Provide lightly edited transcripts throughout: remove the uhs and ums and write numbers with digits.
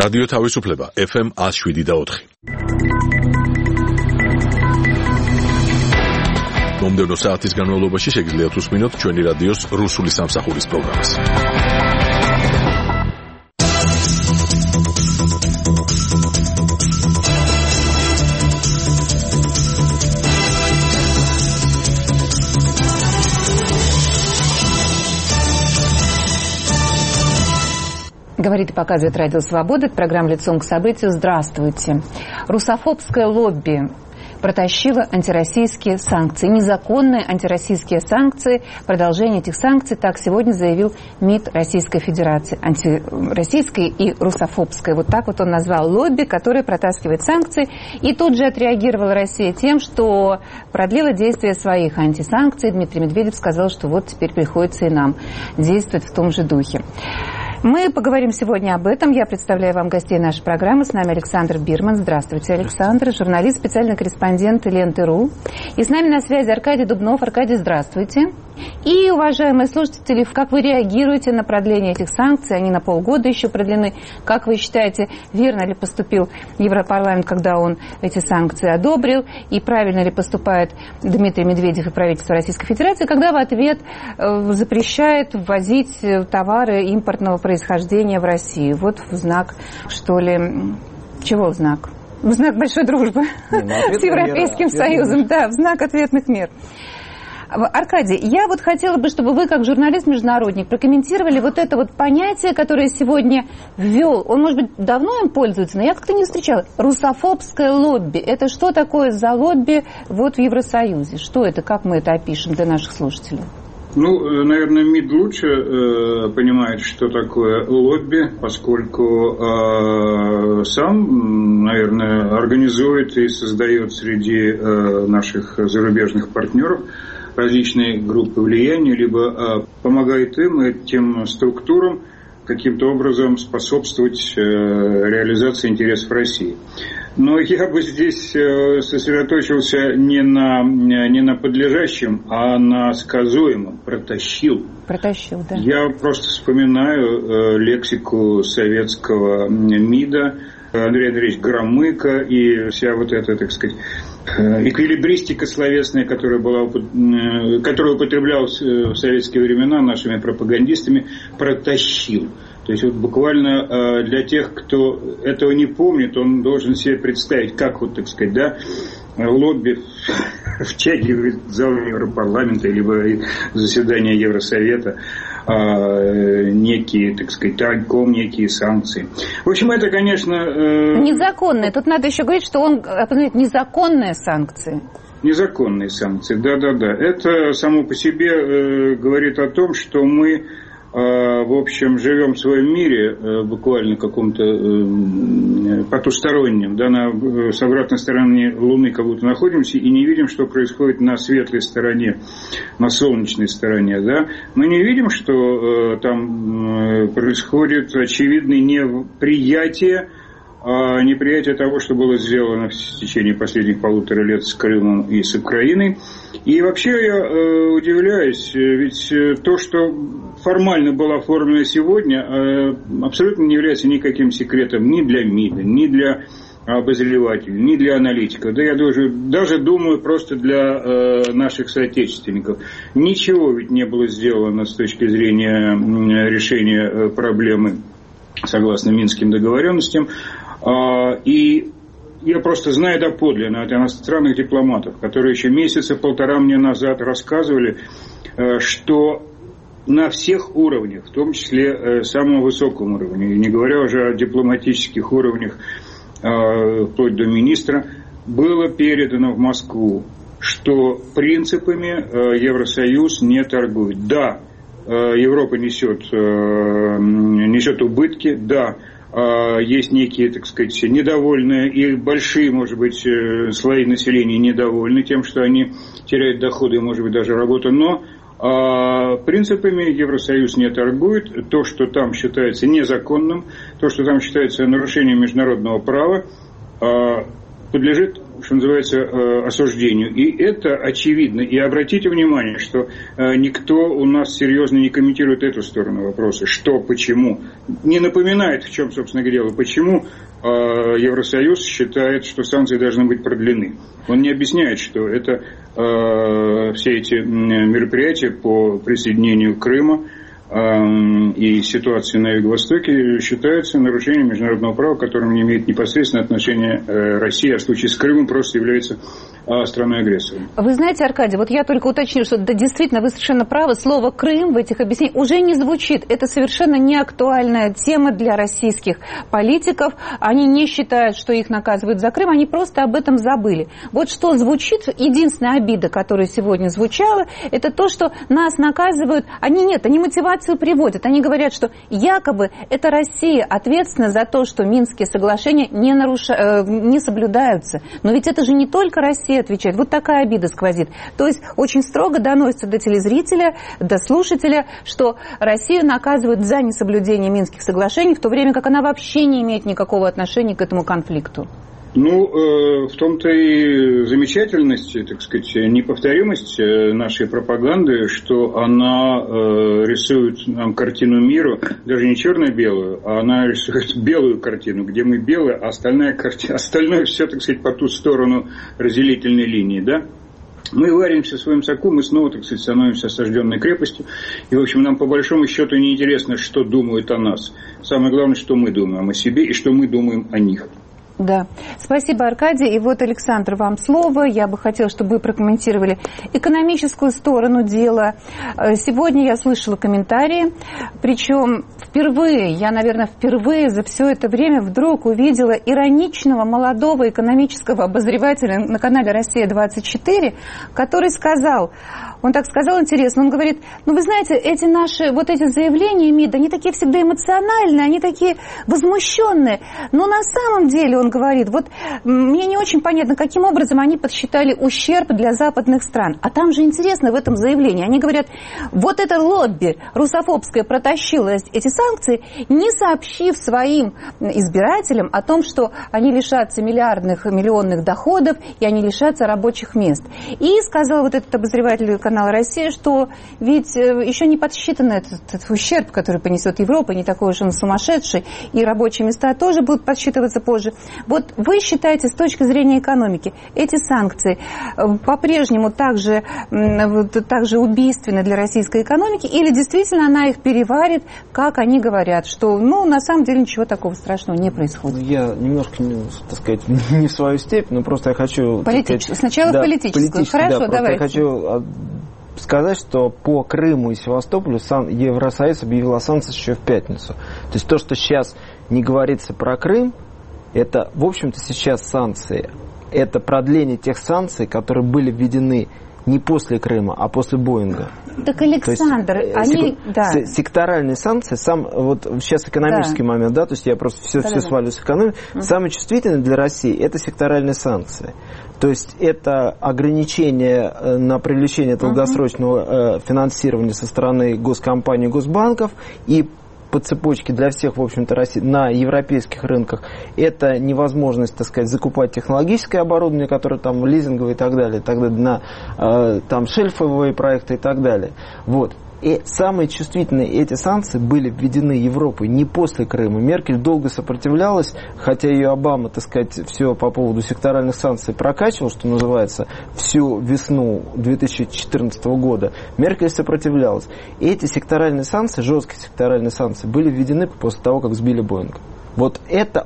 რადიო თავისუფლება FM 107.4. მომდევნო საათის განმავლობაში შეგიძლიათ უსმინოთ ჩვენი რადიოს რუსული სამსახურის პროგრამას. Говорит и показывает Радио Свобода. Это программа «Лицом к событию». Здравствуйте. Русофобское лобби протащило антироссийские санкции. Незаконные антироссийские санкции. Продолжение этих санкций, так сегодня заявил МИД Российской Федерации. Антироссийское и русофобское. Вот так вот он назвал лобби, которое протаскивает санкции. И тут же отреагировала Россия тем, что продлила действие своих антисанкций. Дмитрий Медведев сказал, что вот теперь приходится и нам действовать в том же духе. Мы поговорим сегодня об этом. Я представляю вам гостей нашей программы. С нами Александр Бирман. Здравствуйте, Александр. Журналист, специальный корреспондент Ленты.ру. И с нами на связи Аркадий Дубнов. Аркадий, здравствуйте. И, уважаемые слушатели, как вы реагируете на продление этих санкций? Они на полгода еще продлены. Как вы считаете, верно ли поступил Европарламент, когда он эти санкции одобрил? И правильно ли поступает Дмитрий Медведев и правительство Российской Федерации, когда в ответ запрещает ввозить товары импортного происхождения в Россию? Вот в знак, что ли, чего в знак? В знак большой дружбы с Европейским Союзом. Да, в знак ответных мер. Аркадий, я вот хотела бы, чтобы вы, как журналист-международник, прокомментировали вот это вот понятие, которое сегодня ввел. Он, может быть, давно им пользуется, но я как-то не встречала. Русофобское лобби. Это что такое за лобби вот в Евросоюзе? Что это? Как мы это опишем для наших слушателей? Ну, наверное, МИД лучше понимает, что такое лобби, поскольку сам, наверное, организует и создает среди наших зарубежных партнеров различные группы влияния, либо помогает им, этим структурам, каким-то образом способствовать реализации интересов России. Но я бы здесь сосредоточился не на подлежащем, а на сказуемом. Протащил. Протащил, да. Я просто вспоминаю лексику советского МИДа, Андрей Андреевич Громыко и вся вот эта, так сказать, эквилибристика словесная, которая употреблялась в советские времена нашими пропагандистами, протащил. То есть вот буквально для тех, кто этого не помнит, он должен себе представить, как вот, так сказать, да, лобби втягивает зал Европарламента либо заседания Евросовета, некие, так сказать, тайком, некие санкции. В общем, это, конечно... Незаконные. Тут надо еще говорить, что он определяет незаконные санкции. Незаконные санкции, да-да-да. Это само по себе говорит о том, что мы, в общем, живем в своем мире, буквально каком-то потустороннем, да, с обратной стороны Луны как будто находимся и не видим, что происходит на светлой стороне, на солнечной стороне, да. Мы не видим, что там происходит очевидное неприятие того, что было сделано в течение последних 1,5 лет с Крымом и с Украиной. И вообще я удивляюсь, ведь то, что формально было оформлено сегодня, абсолютно не является никаким секретом ни для МИДа, ни для обозревателей, ни для аналитиков. Да я даже думаю, просто для наших соотечественников. Ничего ведь не было сделано с точки зрения решения проблемы согласно Минским договоренностям. И я просто знаю доподлинно от иностранных дипломатов, которые еще месяца 1,5 мне назад рассказывали, что на всех уровнях, в том числе самом высоком уровне, не говоря уже о дипломатических уровнях, вплоть до министра, было передано в Москву, что принципами Евросоюз не торгует. Да, Европа несет убытки, да, есть некие, так сказать, недовольные и большие, может быть, слои населения недовольны тем, что они теряют доходы и, может быть, даже работу, но принципами Евросоюз не торгует. То, что там считается незаконным, то, что там считается нарушением международного права, подлежит, что называется, осуждению. И это очевидно. И обратите внимание, что никто у нас серьезно не комментирует эту сторону вопроса. Что, почему. Не напоминает, в чем, собственно говоря, почему Евросоюз считает, что санкции должны быть продлены. Он не объясняет, что это все эти мероприятия по присоединению Крыма и ситуации на Юго-Востоке считаются нарушением международного права, к которому не имеет непосредственное отношение Россия, а в случае с Крымом просто является страной-агрессором. Вы знаете, Аркадий, вот я только уточню, что да, действительно, вы совершенно правы, слово «Крым» в этих объяснениях уже не звучит. Это совершенно не актуальная тема для российских политиков. Они не считают, что их наказывают за Крым, они просто об этом забыли. Вот что звучит, единственная обида, которая сегодня звучала, это то, что нас наказывают, они мотивацию приводят. Они говорят, что якобы это Россия ответственна за то, что Минские соглашения не соблюдаются. Но ведь это же не только Россия отвечает. Вот такая обида сквозит. То есть очень строго доносится до телезрителя, до слушателя, что Россию наказывают за несоблюдение Минских соглашений, в то время как она вообще не имеет никакого отношения к этому конфликту. В том-то и замечательность, так сказать, неповторимость нашей пропаганды, что она рисует нам картину мира, даже не черно-белую, а она рисует белую картину, где мы белые, а остальное все, так сказать, по ту сторону разделительной линии, да? Мы варимся в своем соку, мы снова, так сказать, становимся осажденной крепостью. И, в общем, нам по большому счету не интересно, что думают о нас. Самое главное, что мы думаем о себе и что мы думаем о них. Да. Спасибо, Аркадий. И вот, Александр, вам слово. Я бы хотела, чтобы вы прокомментировали экономическую сторону дела. Сегодня я слышала комментарии, причем впервые за все это время вдруг увидела ироничного молодого экономического обозревателя на канале «Россия-24», который сказал, он так сказал интересно, он говорит, вы знаете, эти наши заявления МИД, они такие всегда эмоциональные, они такие возмущенные, но на самом деле, он говорит, мне не очень понятно, каким образом они подсчитали ущерб для западных стран. А там же интересно в этом заявлении. Они говорят, вот это лобби русофобское протащило эти санкции, не сообщив своим избирателям о том, что они лишатся миллионных доходов и они лишатся рабочих мест. И сказал вот этот обозреватель канала «Россия», что ведь еще не подсчитан этот ущерб, который понесет Европа, не такой уж он сумасшедший, и рабочие места тоже будут подсчитываться позже. Вот вы считаете, с точки зрения экономики, эти санкции по-прежнему также убийственны для российской экономики, или действительно она их переварит, как они говорят, что, на самом деле ничего такого страшного не происходит? Я немножко, так сказать, не в свою степень, но просто я хочу... Сначала политическую. Хорошо, да, давайте. Я хочу сказать, что по Крыму и Севастополю Евросоюз объявил о санкциях еще в пятницу. То есть то, что сейчас не говорится про Крым, это, в общем-то, сейчас санкции. Это продление тех санкций, которые были введены не после Крыма, а после Боинга. Так, Александр, секторальные санкции, сейчас экономический момент, да, то есть я просто все свалю с экономики. Самые чувствительные для России это секторальные санкции. То есть это ограничение на привлечение долгосрочного финансирования со стороны госкомпаний, госбанков и по цепочке для всех, в общем-то, на европейских рынках, это невозможность, так сказать, закупать технологическое оборудование, которое там лизинговое и так далее, тогда на шельфовые проекты и так далее. Вот. И самые чувствительные эти санкции были введены Европой не после Крыма. Меркель долго сопротивлялась, хотя ее Обама, так сказать, все по поводу секторальных санкций прокачивал, что называется, всю весну 2014 года. Меркель сопротивлялась. И эти секторальные санкции, жесткие секторальные санкции, были введены после того, как сбили Боинг. Вот это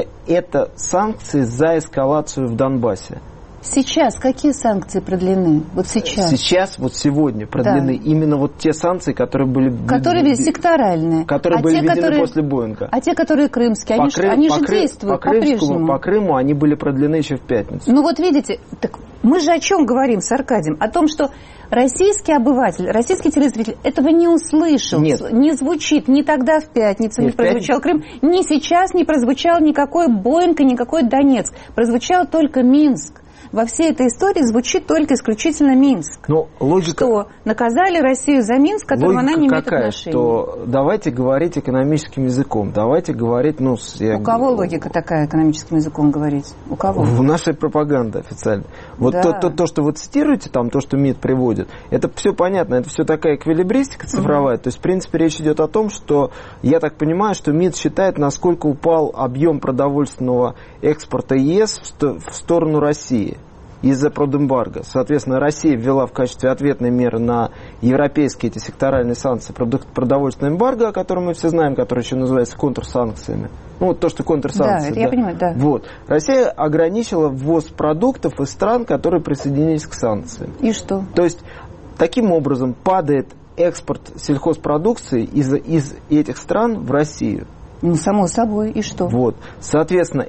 санкции за эскалацию в Донбассе. Сейчас какие санкции продлены? Вот сейчас. Сейчас, сегодня продлены именно те санкции, которые были... Которые секторальные. Которые были введены после Боинга. А те, которые крымские, они же действуют по-прежнему. По Крыму они были продлены еще в пятницу. Видите, так мы же о чем говорим с Аркадием? О том, что российский обыватель, российский телезритель этого не услышал. Нет. Не звучит ни тогда в пятницу, не прозвучал Крым, ни сейчас не прозвучал никакой Боинг и никакой Донецк. Прозвучал только Минск. во всей этой истории звучит только исключительно Минск. Но логика... Что наказали Россию за Минск, к которому она не имеет отношения. Что давайте говорить экономическим языком, давайте говорить... Ну, у кого логика такая экономическим языком говорить? У кого? В нашей пропаганде официально. Вот да. то, что вы цитируете, там, то, что МИД приводит, это все понятно, это все такая эквилибристика цифровая. То есть, в принципе, речь идет о том, что, я так понимаю, что МИД считает, насколько упал объем продовольственного экспорта ЕС в сторону России из-за продэмбарго. Соответственно, Россия ввела в качестве ответной меры на европейские эти секторальные санкции продовольственное эмбарго, о котором мы все знаем, которое еще называется контрсанкциями. Ну, вот то, что контрсанкции. Да, это я понимаю, да. Вот. Россия ограничила ввоз продуктов из стран, которые присоединились к санкциям. И что? То есть, таким образом правит экспорт сельхозпродукции из этих стран в Россию. Ну, само собой, и что? Вот. Соответственно,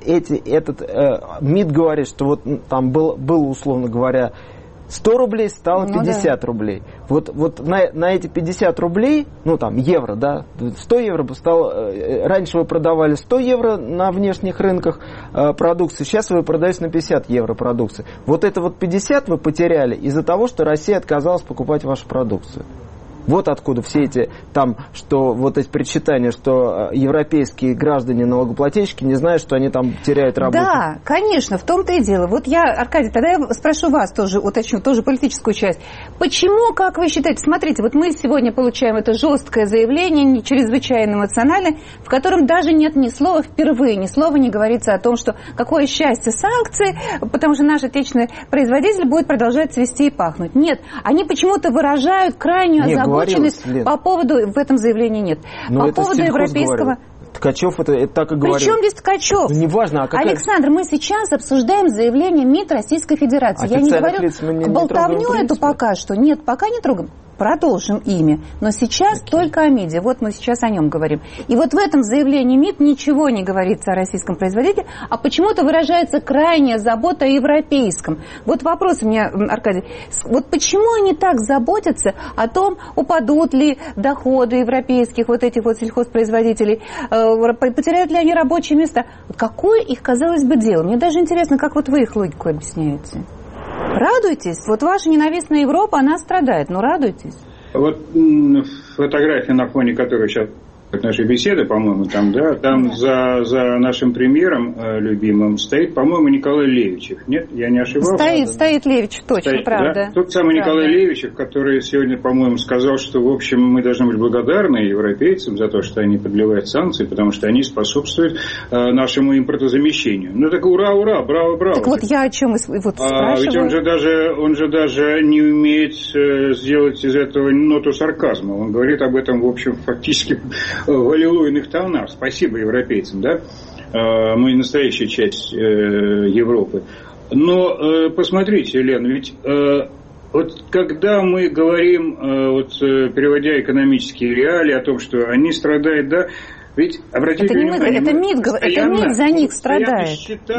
МИД говорит, что вот там было, условно говоря, 100 рублей стало 50 рублей. Вот на эти 50 рублей, ну там, евро, да, 100 евро стало... Раньше вы продавали 100 евро на внешних рынках продукции, сейчас вы продаете на 50 евро продукции. Вот это вот 50 вы потеряли из-за того, что Россия отказалась покупать вашу продукцию. Вот откуда все эти, там, что вот эти причитания, что европейские граждане налогоплательщики не знают, что они там теряют работу. Да, конечно, в том-то и дело. Вот я, Аркадий, тогда я спрошу вас тоже, уточню, тоже политическую часть. Почему, как вы считаете, смотрите, вот мы сегодня получаем это жесткое заявление, чрезвычайно эмоциональное, в котором даже нет ни слова впервые, ни слова не говорится о том, что какое счастье санкции, потому что наш отечественный производитель будет продолжать цвести и пахнуть. Нет, они почему-то выражают крайнюю озабоченность по поводу, в этом заявлении нет, но по поводу европейского... Ткачев это так и говорил. Причем здесь Ткачев? Ну, неважно, а какая... Александр, мы сейчас обсуждаем заявление МИД Российской Федерации. Я не говорю болтовню эту пока что. Нет, пока не трогаем. Продолжим ими. Но сейчас только о МИДе. Вот мы сейчас о нем говорим. И вот в этом заявлении МИД ничего не говорится о российском производителе, а почему-то выражается крайняя забота о европейском. Вот вопрос у меня, Аркадий. Вот почему они так заботятся о том, упадут ли доходы европейских вот этих вот сельхозпроизводителей, потеряют ли они рабочие места? Какое их, казалось бы, дело? Мне даже интересно, как вот вы их логику объясняете. Радуйтесь. Вот ваша ненавистная Европа, она страдает. Но радуйтесь. Вот фотография, на фоне которой сейчас нашей беседы, по-моему, там, да, там за нашим премьером любимым стоит, по-моему, Николай Левичев. Нет, я не ошибался? Стоит Левичев, точно, стоит, правда. Да? Тот самый правда. Николай Левичев, который сегодня, по-моему, сказал, что, в общем, мы должны быть благодарны европейцам за то, что они подливают санкции, потому что они способствуют нашему импортозамещению. Ну, так ура, ура, браво, браво. Так вот я о чем вот спрашиваю. Ведь он же даже не умеет сделать из этого ноту сарказма. Он говорит об этом, в общем, фактически в аллилуйных тонах. Спасибо европейцам, да? Мы настоящая часть Европы. Но посмотрите, Лен, ведь вот когда мы говорим, вот переводя экономические реалии о том, что они страдают, да, ведь обратите внимание, это МИД за них страдает.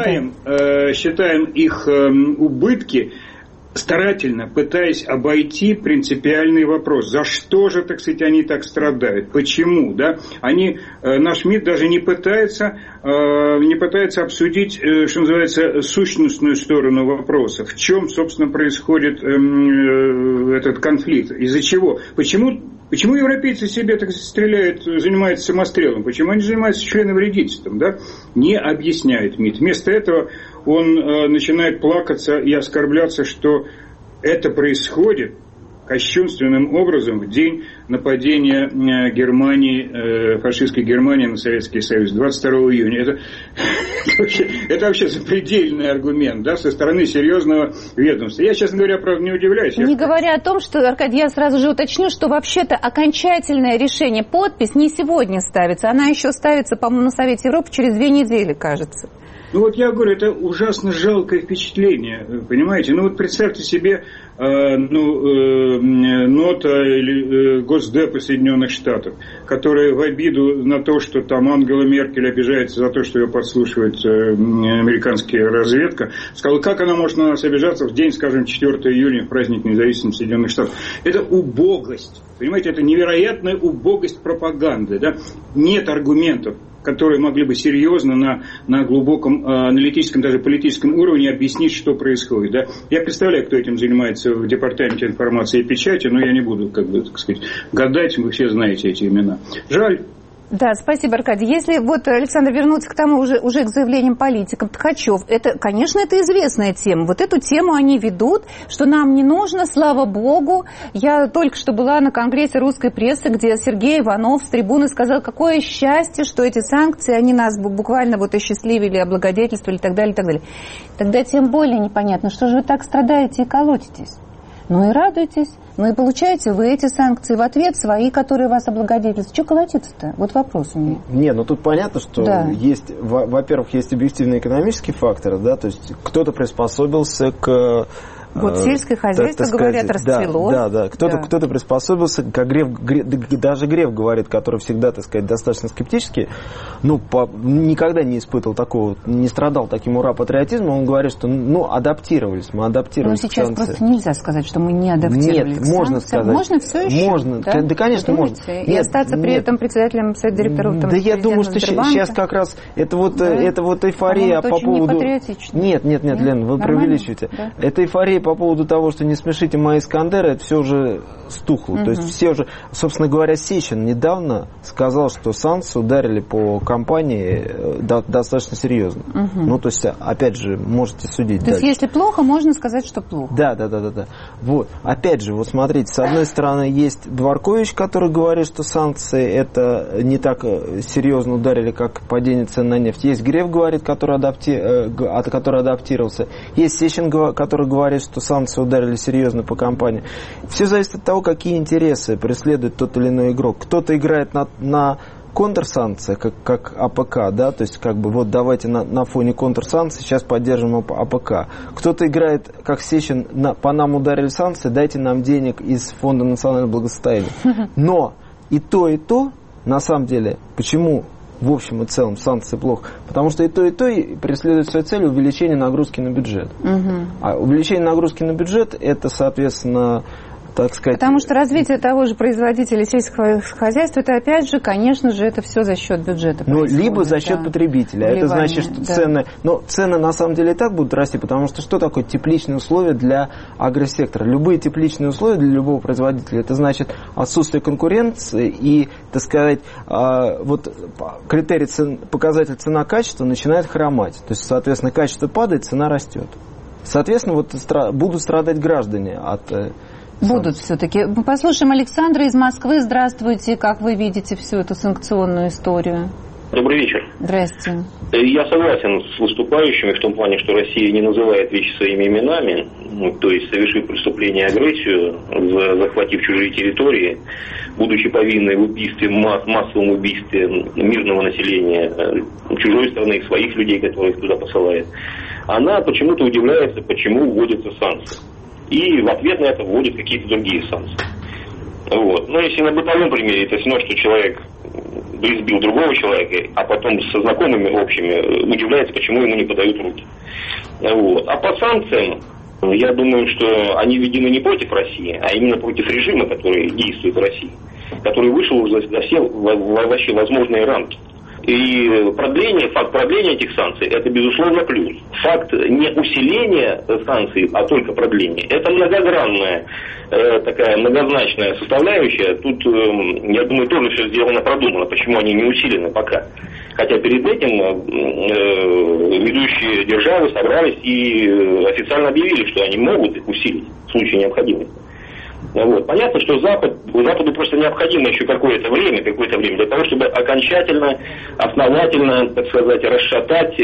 Считаем их убытки, старательно пытаясь обойти принципиальный вопрос. За что же, так сказать, они так страдают? Почему? Да? Наш МИД даже не пытается обсудить, что называется, сущностную сторону вопроса. В чем, собственно, происходит этот конфликт? Из-за чего? Почему европейцы себе так стреляют, занимаются самострелом? Почему они занимаются членовредительством? Да? Не объясняет МИД. Вместо этого он начинает плакаться и оскорбляться, что это происходит кощунственным образом в день нападения Германии, фашистской Германии на Советский Союз, 22 июня. Это вообще запредельный аргумент, да, со стороны серьезного ведомства. Я, честно говоря, правда, не удивляюсь. Не говоря о том, что, Аркадий, я сразу же уточню, что вообще-то окончательное решение, подпись не сегодня ставится, она еще ставится, по-моему, на Совете Европы через 2 недели, кажется. Ну вот я говорю, это ужасно жалкое впечатление, понимаете? Ну вот представьте себе нота или Госдепа Соединенных Штатов, которая в обиду на то, что там Ангела Меркель обижается за то, что ее подслушивает американская разведка, сказала, как она может на нас обижаться в день, скажем, 4 июня, в праздник независимости Соединенных Штатов. Это убогость. Понимаете, это невероятная убогость пропаганды. Да? Нет аргументов, которые могли бы серьезно на глубоком аналитическом, даже политическом уровне объяснить, что происходит. Да? Я представляю, кто этим занимается в Департаменте информации и печати, но я не буду, гадать, вы все знаете эти имена. Жаль. Да, спасибо, Аркадий. Если Александр, вернуться к тому уже к заявлениям политиков, Ткачев, конечно, это известная тема. Эту тему они ведут, что нам не нужно, слава богу. Я только что была на конгрессе русской прессы, где Сергей Иванов с трибуны сказал, какое счастье, что эти санкции, они нас буквально осчастливили, облагодетельствовали и так далее, и так далее. Тогда тем более непонятно, что же вы так страдаете и колотитесь. Ну и радуйтесь, ну и получаете вы эти санкции в ответ, свои, которые вас облагодетельствуют. Что колотиться-то? Вопрос у меня. Не, тут понятно, что есть, во-первых, есть объективные экономические факторы, да, то есть кто-то приспособился к... сельское хозяйство, говорят, расцвело. Да. Кто-то приспособился, как даже Греф говорит, который всегда, достаточно скептически, никогда не испытывал такого, не страдал таким ура-патриотизмом, он говорит, что, мы адаптировались к сейчас санкциям. Просто нельзя сказать, что мы не адаптировались. Нет, можно сказать. Можно все еще? Можно, да, конечно, можно. И остаться при этом председателем совета директоров. Да я думаю, что сейчас как раз это эйфория по поводу... Нет, Лена, вы преувеличиваете. Это эйфория по поводу того, что не смешите мои Искандеры, это все уже стухло. То есть все уже, собственно говоря, Сечин недавно сказал, что санкции ударили по компании достаточно серьезно. То есть, опять же, можете судить. То есть, если плохо, можно сказать, что плохо. Да. Опять же, смотрите, с одной стороны, есть Дворкович, который говорит, что санкции это не так серьезно ударили, как падение цен на нефть. Есть Греф, говорит, который адаптировался. Есть Сечин, который говорит, что санкции ударили серьезно по компании. Все зависит от того, какие интересы преследует тот или иной игрок. Кто-то играет на контрсанкциях, как АПК, да, то есть давайте на фоне контрсанкций сейчас поддержим АПК. Кто-то играет, как Сечин, по нам ударили санкции, дайте нам денег из Фонда национального благосостояния. Но и то, на самом деле, почему в общем и целом санкции плохо? Потому что и то преследует свою цель увеличение нагрузки на бюджет. А увеличение нагрузки на бюджет, это, соответственно, так сказать... Потому что развитие того же производителя сельского хозяйства, это опять же, конечно же, это все за счет бюджета. Либо за счет потребителя. Это значит, что цены... Но цены на самом деле и так будут расти, потому что такое тепличные условия для агросектора? Любые тепличные условия для любого производителя, это значит отсутствие конкуренции и, так сказать, критерий показатель цена-качество начинает хромать. То есть, соответственно, качество падает, цена растет. Соответственно, будут страдать граждане от... Будут все-таки. Послушаем Александра из Москвы. Здравствуйте. Как вы видите всю эту санкционную историю? Добрый вечер. Здрасте. Я согласен с выступающими в том плане, что Россия не называет вещи своими именами, то есть совершив преступление, агрессию, захватив чужие территории, будучи повинной в убийстве, массовом убийстве мирного населения, чужой страны, своих людей, которые их туда посылает, она почему-то удивляется, почему вводятся санкции. И в ответ на это вводят какие-то другие санкции. Но если на бытовом примере, это все равно, что человек избил другого человека, а потом со знакомыми общими удивляется, почему ему не подают руки. А по санкциям, я думаю, что они введены не против России, а именно против режима, который действует в России, который вышел уже за все вообще возможные рамки. И факт продления этих санкций, это безусловно плюс. Факт не усиления санкций, а только продления, это многогранная, такая многозначная составляющая. Тут, я думаю, тоже все сделано продумано, почему они не усилены пока. Хотя перед этим ведущие державы собрались и официально объявили, что они могут их усилить в случае необходимости. Понятно, что Западу просто необходимо еще какое-то время для того, чтобы окончательно, основательно, так сказать, расшатать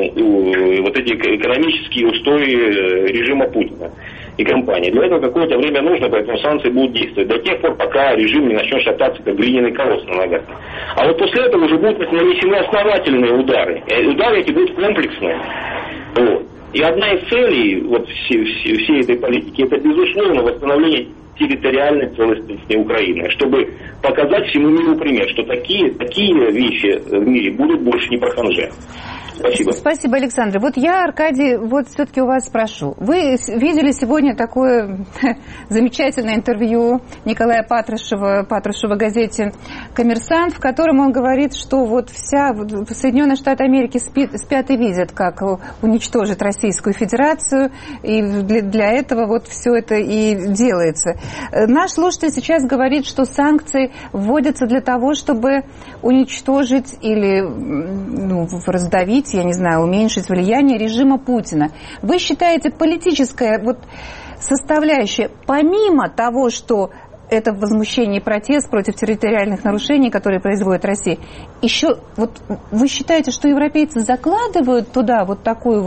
эти экономические устои режима Путина и компании. Для этого какое-то время нужно, поэтому санкции будут действовать до тех пор, пока режим не начнет шататься, как глиняный колосс на ногах. А после этого уже будут нанесены основательные удары. И удары эти будут комплексные. И одна из целей вот всей этой политики – это, безусловно, восстановление территориальной целостности Украины, чтобы показать всему миру пример, что такие вещи в мире будут больше не про ханже. Спасибо. Спасибо, Александр. Вот я, Аркадий, вот все-таки у вас спрошу. Вы видели сегодня такое замечательное интервью Николая Патрушева в газете «Коммерсант», в котором он говорит, что вот Соединенные Штаты Америки спят и видят, как уничтожить Российскую Федерацию, и для этого вот все это и делается. Наш слушатель сейчас говорит, что санкции вводятся для того, чтобы уничтожить или раздавить, я не знаю, уменьшить влияние режима Путина. Вы считаете, политическая составляющая, помимо того, что это возмущение и протест против территориальных нарушений, которые производит Россия, еще вы считаете, что европейцы закладывают туда вот такую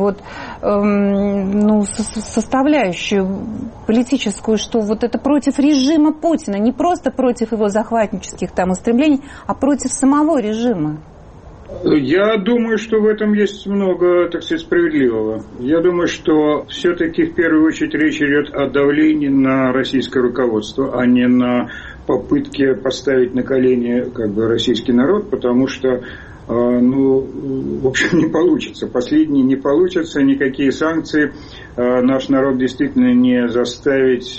составляющую политическую, что вот это против режима Путина, не просто против его захватнических устремлений, а против самого режима? Я думаю, что в этом есть много, так сказать, справедливого. Я думаю, что все-таки в первую очередь речь идет о давлении на российское руководство, а не на попытке поставить на колени российский народ, потому что в общем, не получится. Последние не получится, никакие санкции наш народ действительно не заставить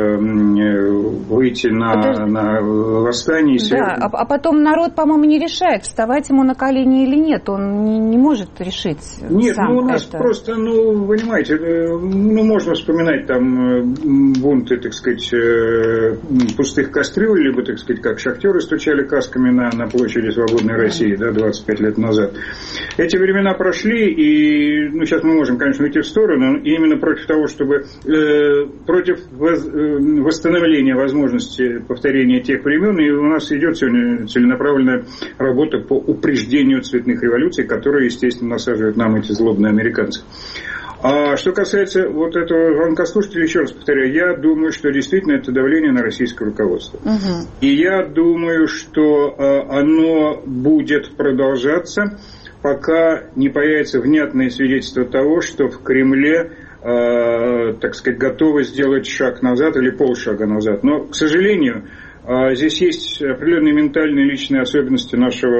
выйти на восстание. Да, а потом народ, по-моему, не решает, вставать ему на колени или нет. Он не может решить сам. Нет, у нас просто, понимаете, можно вспоминать там бунты, так сказать, пустых кастрюль, либо, так сказать, как шахтеры стучали касками на площади Свободной России, 25 лет назад. Эти времена прошли, и сейчас мы можем, конечно, уйти в сторону, именно против того, чтобы против восстановления возможности повторения тех времен, и у нас идет сегодня целенаправленная работа по упреждению цветных революций, которые, естественно, насаживают нам эти злобные американцы. А что касается этого звонка слушателя, еще раз повторяю, я думаю, что действительно это давление на российское руководство. Угу. И я думаю, что оно будет продолжаться, пока не появится внятное свидетельство того, что в Кремле, так сказать, готовы сделать шаг назад или полшага назад. Но, к сожалению, здесь есть определенные ментальные личные особенности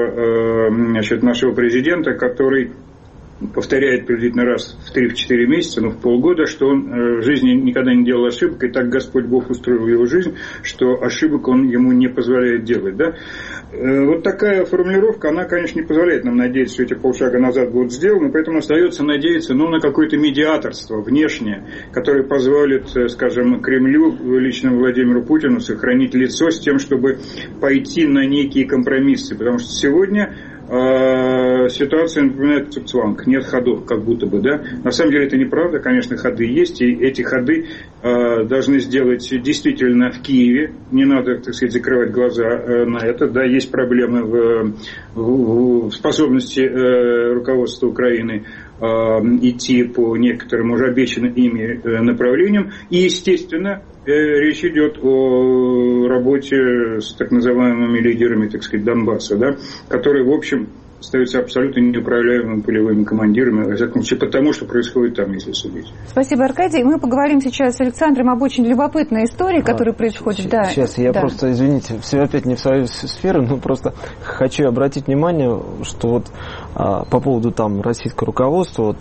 нашего президента, который повторяет приблизительно раз в 3-4 месяца, в полгода, что он в жизни никогда не делал ошибок, и так Господь Бог устроил его жизнь, что ошибок он ему не позволяет делать. Да? Вот такая формулировка, она, конечно, не позволяет нам надеяться, что эти полшага назад будут сделаны, поэтому остается надеяться на какое-то медиаторство внешнее, которое позволит, скажем, Кремлю, лично Владимиру Путину, сохранить лицо с тем, чтобы пойти на некие компромиссы, потому что сегодня ситуация напоминает цугцванг, нет ходов, как будто бы, да. На самом деле это неправда, конечно, ходы есть, и эти ходы должны сделать действительно в Киеве. Не надо, так сказать, закрывать глаза на это. Да, есть проблемы в способности руководства Украины идти по некоторым уже обещанным ими направлениям. И, естественно, речь идет о работе с так называемыми лидерами, так сказать, Донбасса, да, которые, в общем, остаются абсолютно неуправляемыми полевыми командирами, во всяком случае, потому что происходит там, если судить. Спасибо, Аркадий. Мы поговорим сейчас с Александром об очень любопытной истории, которая происходит. Сейчас я просто, извините, опять не в свою сферу, но просто хочу обратить внимание, что по поводу российского руководства,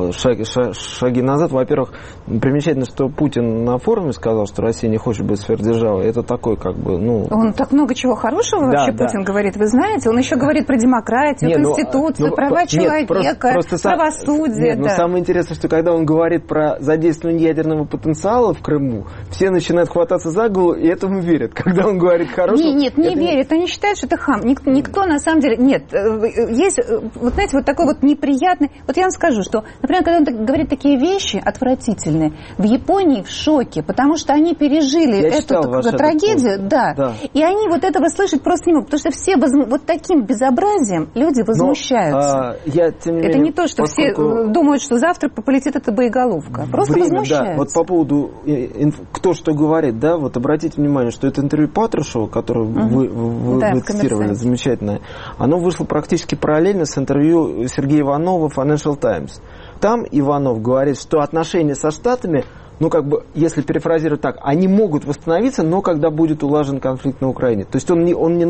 шаги назад. Во-первых, примечательно, что Путин на форуме сказал, что Россия не хочет быть сверхдержавой. Это такой, Он так много чего хорошего вообще Путин говорит, вы знаете? Он еще говорит про демократию, Конституцию, права человека, правосудие. Но самое интересное, что когда он говорит про задействование ядерного потенциала в Крыму, все начинают хвататься за голову и этому верят. Когда он говорит хорошее... Нет, не верят. Они считают, что это хам. Никто на самом деле... Нет. Есть, знаете, такой неприятный... Я вам скажу, что, например, когда он говорит такие вещи отвратительные, в Японии в шоке, потому что они пережили эту трагедию, да. И они этого слышать просто не могут, потому что все таким безобразием люди возмущаются. Тем не менее, это не то, что все думают, что завтра полетит эта боеголовка. Просто возмущаются. Да. По поводу кто что говорит, обратите внимание, что это интервью Патрушева, которое вы цитировали, замечательное, оно вышло практически параллельно с интервью Сергея Иванова в Financial Times. там Иванов говорит, что отношения со Штатами, ну, как бы, если перефразировать так, они могут восстановиться, но когда будет улажен конфликт на Украине. То есть он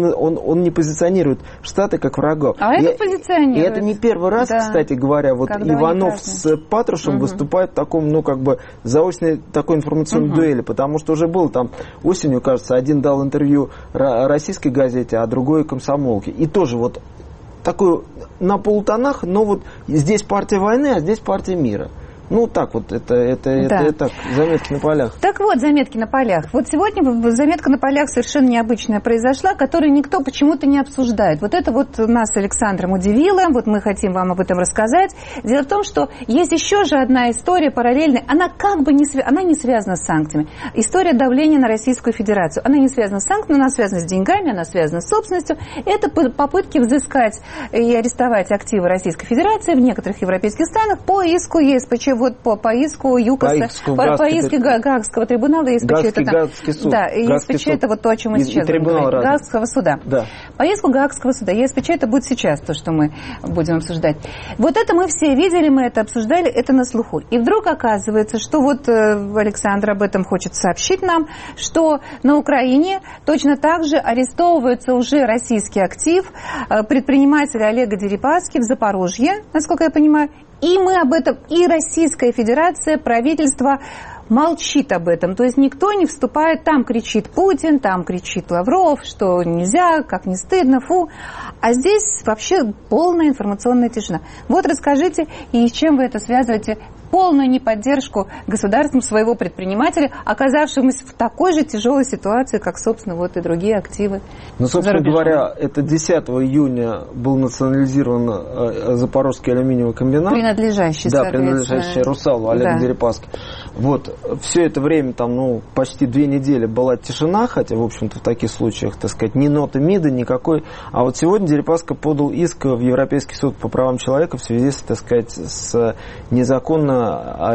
не позиционирует Штаты как врагов. А это позиционирует. И это не первый раз, да, кстати говоря, вот когда Иванов с Патрушем выступает в таком, ну, как бы, заочной такой информационной дуэли, потому что уже был там осенью, кажется, один дал интервью российской газете, а другой комсомолке. И тоже вот такой на полутонах, но вот здесь партия войны, а здесь партия мира. Ну, так вот, это так, заметки на полях. Так вот, заметки на полях. Вот сегодня заметка на полях совершенно необычная произошла, которую никто почему-то не обсуждает. Вот это вот нас с Александром удивило, вот мы хотим вам об этом рассказать. Дело в том, что есть еще же одна история параллельная, она как бы она не связана с санкциями. История давления на Российскую Федерацию. Она не связана с санкциями, она связана с деньгами, она связана с собственностью. Это попытки взыскать и арестовать активы Российской Федерации в некоторых европейских странах по иску ЕСПЧ. Вот по иску ЮКОСа, по иску Гаагского трибунала, Гаагский суд. Да, ЕСПЧ это вот то, о чем мы сейчас говорим. Гаагского суда. Да. По иску Гаагского суда. ЕСПЧ это будет сейчас то, что мы будем обсуждать. Вот это мы все видели, мы это обсуждали, это на слуху. И вдруг оказывается, что вот Александр об этом хочет сообщить нам, что на Украине точно так же арестовывается уже российский актив предпринимателя Олега Дерипаски в Запорожье, насколько я понимаю. И мы об этом, и Российская Федерация, правительство молчит об этом. То есть никто не вступает, там кричит Путин, там кричит Лавров, что нельзя, как не стыдно, фу. А здесь вообще полная информационная тишина. Вот расскажите, и с чем вы это связываете? Полную неподдержку государством своего предпринимателя, оказавшемуся в такой же тяжелой ситуации, как, собственно, вот и другие активы. Ну, собственно говоря, это 10 июня был национализирован Запорожский алюминиевый комбинат. Принадлежащий Русалу Олегу Дерипаске. Вот. Все это время, там, ну, почти 2 недели была тишина, хотя, в общем-то, в таких случаях, так сказать, ни ноты МИДа, никакой. А вот сегодня Дерипаска подал иск в Европейский суд по правам человека в связи с, так сказать, с незаконно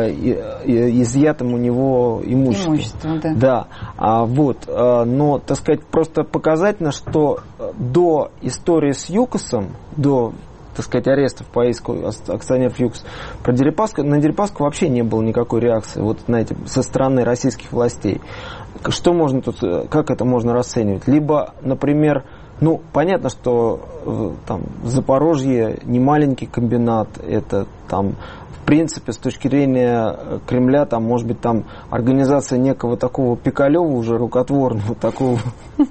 изъятым у него имуществом. Да. Но, так сказать, просто показательно, что до истории с ЮКОСом, до, так сказать, арестов по иску акционеров ЮКОС, на Дерипаску вообще не было никакой реакции, вот, знаете, со стороны российских властей. Что можно тут, как это можно расценивать? Либо, например, ну, понятно, что там Запорожье не маленький комбинат, это там, в принципе, с точки зрения Кремля, там, может быть, там организация некого такого Пикалева, уже рукотворного, такого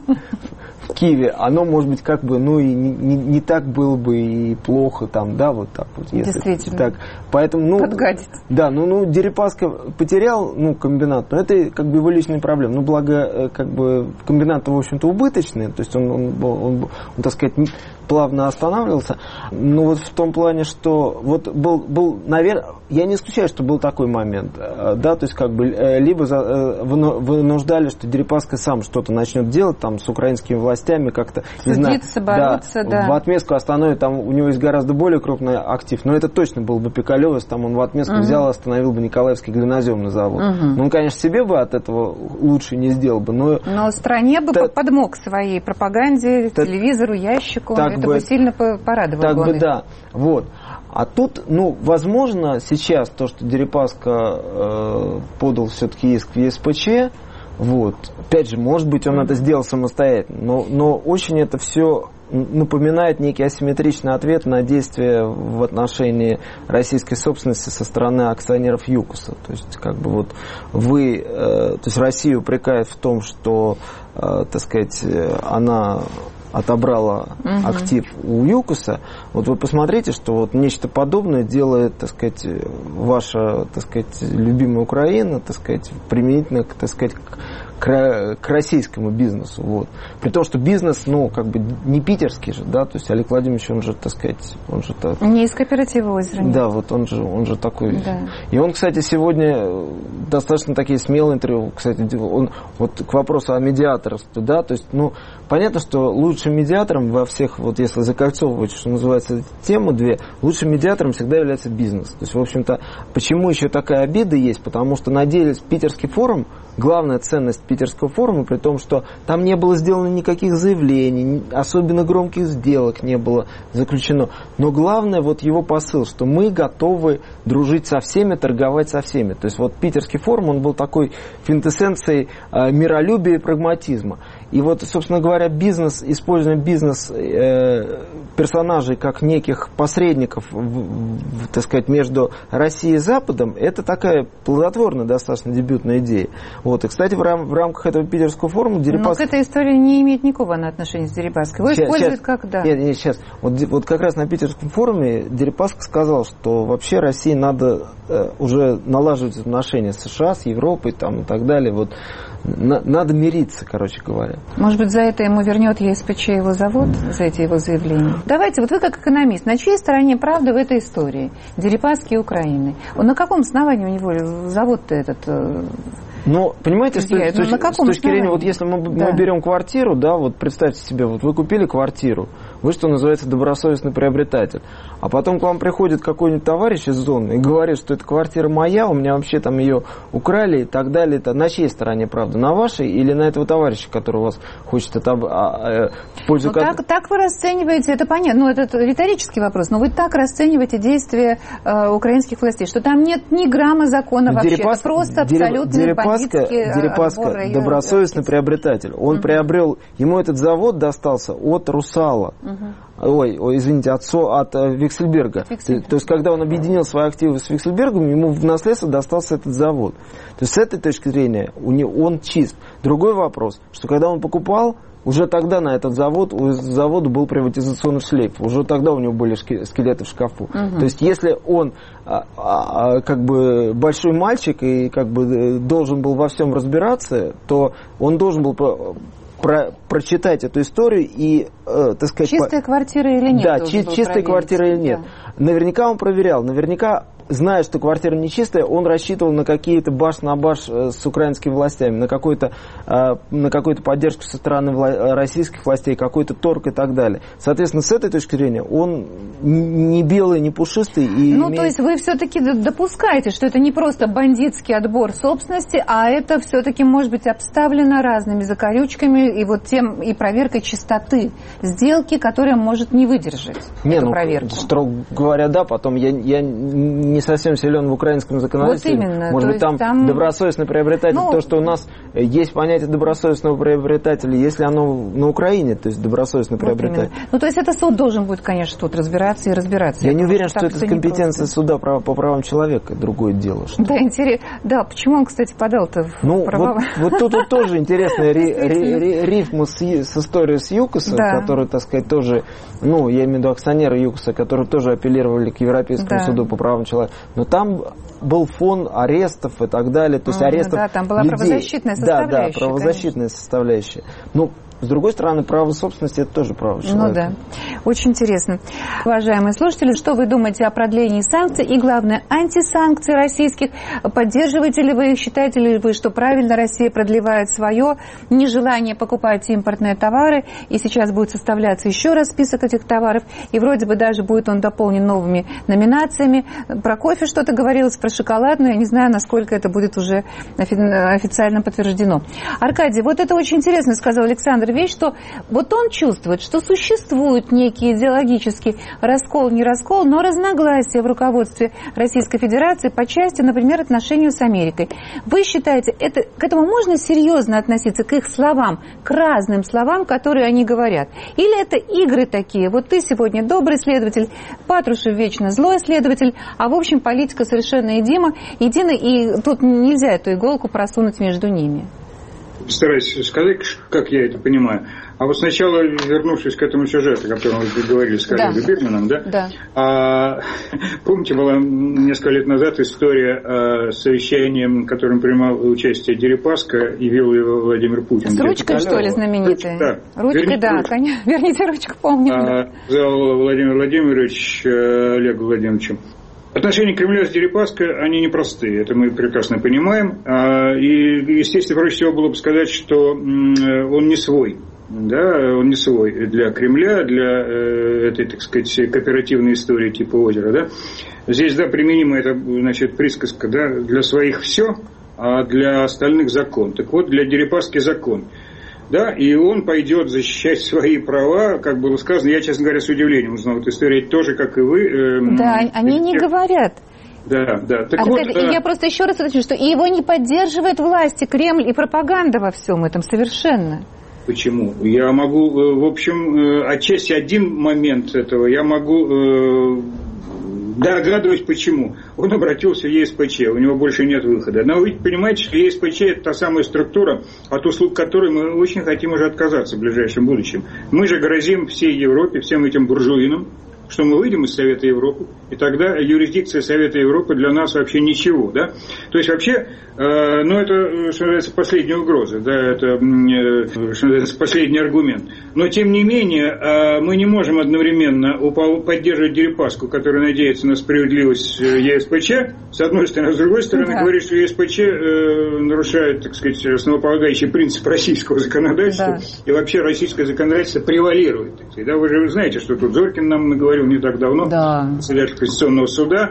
в Киеве, оно, может быть, как бы, ну, и не так было бы и плохо, там, да, вот так вот. Если действительно. Так. Поэтому, ну, подгадит. Да, ну, Дерипаска потерял, ну, комбинат, но это, как бы, его личная проблема. Ну, благо, как бы, комбинат, в общем-то, убыточный, то есть он, так сказать, плавно останавливался. Ну, вот в том плане, что вот был, наверное, я не исключаю, что был такой момент, да, то есть, как бы, либо вынуждали, что Дерипаска сам что-то начнет делать, там, с украинскими властями, как-то, не знаю, бороться, да, в отместку остановить, там, у него есть гораздо более крупный актив, но это точно был бы Пикалев, если там он в отместку взял и остановил бы Николаевский глиноземный завод. Ну, он, конечно, себе бы от этого лучше не сделал бы, но стране бы подмог своей пропаганде, телевизору, ящику, это бы сильно порадовало. Так бы, да, вот. А тут, ну, возможно, сейчас то, что Дерипаска подал все-таки иск в ЕСПЧ, вот, опять же, может быть, он это сделал самостоятельно, но очень это все напоминает некий асимметричный ответ на действия в отношении российской собственности со стороны акционеров ЮКОСа. То есть, как бы вот то есть Россию упрекают в том, что, так сказать, она отобрала актив у ЮКОСа. Вот вы посмотрите, что вот нечто подобное делает, так сказать, ваша, так сказать, любимая Украина, так сказать, применительно, так сказать, к российскому бизнесу. Вот. При том, что бизнес, ну, как бы не питерский же, да, то есть Олег Владимирович, он же, так сказать, он же так... Не из кооператива «Озеро». Да, вот он же такой. Да. И он, кстати, сегодня достаточно такие смелые интервью, кстати, он вот к вопросу о медиаторстве, да, то есть, ну, понятно, что лучшим медиатором во всех, вот если закольцовывать, что называется, тему две, лучшим медиатором всегда является бизнес. То есть, в общем-то, почему еще такая обида есть? Потому что на деле питерский форум, главная ценность Питерского форума, при том, что там не было сделано никаких заявлений, особенно громких сделок не было заключено. Но главное вот его посыл, что мы готовы дружить со всеми, торговать со всеми. То есть вот Питерский форум, он был такой квинтэссенцией миролюбия и прагматизма. И вот, собственно говоря, использование персонажей как неких посредников, так сказать, между Россией и Западом, это такая плодотворная, достаточно дебютная идея. Вот. И, кстати, в рамках этого Питерского форума Дерипаска... Но к этой истории не имеет никакого отношения с Дерипаской. Его используют как, да. Нет, сейчас. Вот как раз на Питерском форуме Дерипаска сказал, что вообще России надо уже налаживать отношения с США, с Европой там, и так далее. Вот. Надо мириться, короче говоря. Может быть, за это ему вернет ЕСПЧ его завод, за эти его заявления? Давайте, вот вы как экономист, на чьей стороне правда в этой истории? Дерипаски и Украины. На каком основании у него завод-то этот... Ну, понимаете, с точки зрения, вот если мы берем квартиру, да, вот представьте себе, вот вы купили квартиру, вы, что называется, добросовестный приобретатель, а потом к вам приходит какой-нибудь товарищ из зоны и говорит, что эта квартира моя, у меня вообще там ее украли и так далее. На чьей стороне правда? На вашей или на этого товарища, который у вас хочет в пользу... Так вы расцениваете, это понятно, ну, это риторический вопрос, но вы так расцениваете действия украинских властей, что там нет ни грамма закона вообще, это просто абсолютно Дерипаска добросовестный приобретатель. Он приобрел, ему этот завод достался от «Русала». Извините, от Виксельберга. То есть, когда он объединил свои активы с Виксельбергом, ему в наследство достался этот завод. То есть, с этой точки зрения он чист. Другой вопрос, что когда он покупал, уже тогда на этот завод, у завода был приватизационный шлейф. Уже тогда у него были скелеты в шкафу. То есть, если он как бы большой мальчик и как бы должен был во всем разбираться, то он должен был прочитать эту историю и, так сказать... Чистая квартира или нет? Да, чистая квартира или нет. Да. Наверняка он проверял, наверняка, зная, что квартира нечистая, он рассчитывал на какие-то баш на баш с украинскими властями, на какую-то поддержку со стороны российских властей, какой-то торг и так далее. Соответственно, с этой точки зрения он не белый, не пушистый. То есть вы все-таки допускаете, что это не просто бандитский отбор собственности, а это все-таки может быть обставлено разными закорючками и проверкой чистоты сделки, которая может не выдержать эту проверку. Строго говоря, да, потом я не совсем силен в украинском законодательстве. Вот именно. Может быть, там добросовестный приобретатель, то, что у нас есть понятие добросовестного приобретателя, если оно на Украине, то есть добросовестный приобретатель. То есть это суд должен будет, конечно, тут разбираться. Я не уверен, что это компетенция суда по правам человека, другое дело. Что... Да, интересно. Да, почему он, кстати, подал-то в права? Вот тут тоже интересная рифма с историей с ЮКОСа, который, так сказать, тоже, я имею в виду акционеры ЮКОСа, которые тоже апеллировали к Европейскому суду по правам человека. Но там был фон арестов и так далее, то есть арестов людей. Да, там была правозащитная составляющая. Да, правозащитная составляющая. С другой стороны, право собственности – это тоже право человека. Очень интересно. Уважаемые слушатели, что вы думаете о продлении санкций и, главное, антисанкций российских? Поддерживаете ли вы их? Считаете ли вы, что правильно Россия продлевает свое нежелание покупать импортные товары? И сейчас будет составляться еще раз список этих товаров. И вроде бы даже будет он дополнен новыми номинациями. Про кофе что-то говорилось, про шоколад, но я не знаю, насколько это будет уже официально подтверждено. Аркадий, вот это очень интересно, сказал Александр, вещь, что вот он чувствует, что существует некий идеологический раскол, не раскол, но разногласия в руководстве Российской Федерации по части, например, отношению с Америкой. Вы считаете, к этому можно серьезно относиться, к их словам, к разным словам, которые они говорят? Или это игры такие? Вот ты сегодня добрый следователь, Патрушев вечно злой следователь, а в общем политика совершенно едина, и тут нельзя эту иголку просунуть между ними. Постараюсь сказать, как я это понимаю. А вот сначала, вернувшись к этому сюжету, о котором вы говорили с коллегой Бирманом, помните, была несколько лет назад история с совещанием, в котором принимал участие Дерипаска и вел его Владимир Путин. С ручкой, что ли, знаменитой? Ручкой, да, конечно. Верните ручку, помню. Сказал Владимир Владимирович Олегу Владимировичу. Отношения Кремля с Дерипаской, они непростые, это мы прекрасно понимаем. И, естественно, проще всего было бы сказать, что он не свой. Да, он не свой для Кремля, для этой, так сказать, кооперативной истории типа озера. Да? Здесь, применима эта, присказка, для своих все, а для остальных закон. Так вот, для Дерипаски закон. Да, и он пойдет защищать свои права, как было сказано. Я, честно говоря, с удивлением узнал эту историю, тоже, как и вы. Да, они не говорят. Да. Так вот, я просто еще раз хочу, что его не поддерживает власти, Кремль и пропаганда во всем этом совершенно. Почему? Я могу, в общем, отчасти один момент этого, я могу догадываюсь, почему. Он обратился в ЕСПЧ, у него больше нет выхода. Но вы понимаете, что ЕСПЧ – это та самая структура, от услуг которой мы очень хотим уже отказаться в ближайшем будущем. Мы же грозим всей Европе, всем этим буржуинам, что мы выйдем из Совета Европы, и тогда юрисдикция Совета Европы для нас вообще ничего, да? То есть вообще, это, что называется, последняя угроза, да, это, что называется, последний аргумент. Но, тем не менее, мы не можем одновременно поддерживать Дерипаску, который надеется на справедливость ЕСПЧ, с одной стороны, а с другой стороны, говорит, что ЕСПЧ нарушает, так сказать, основополагающий принцип российского законодательства, и вообще российское законодательство превалирует. Так сказать, да? Вы же знаете, что тут Зорькин нам наговорил не так давно, председатель Конституционного суда,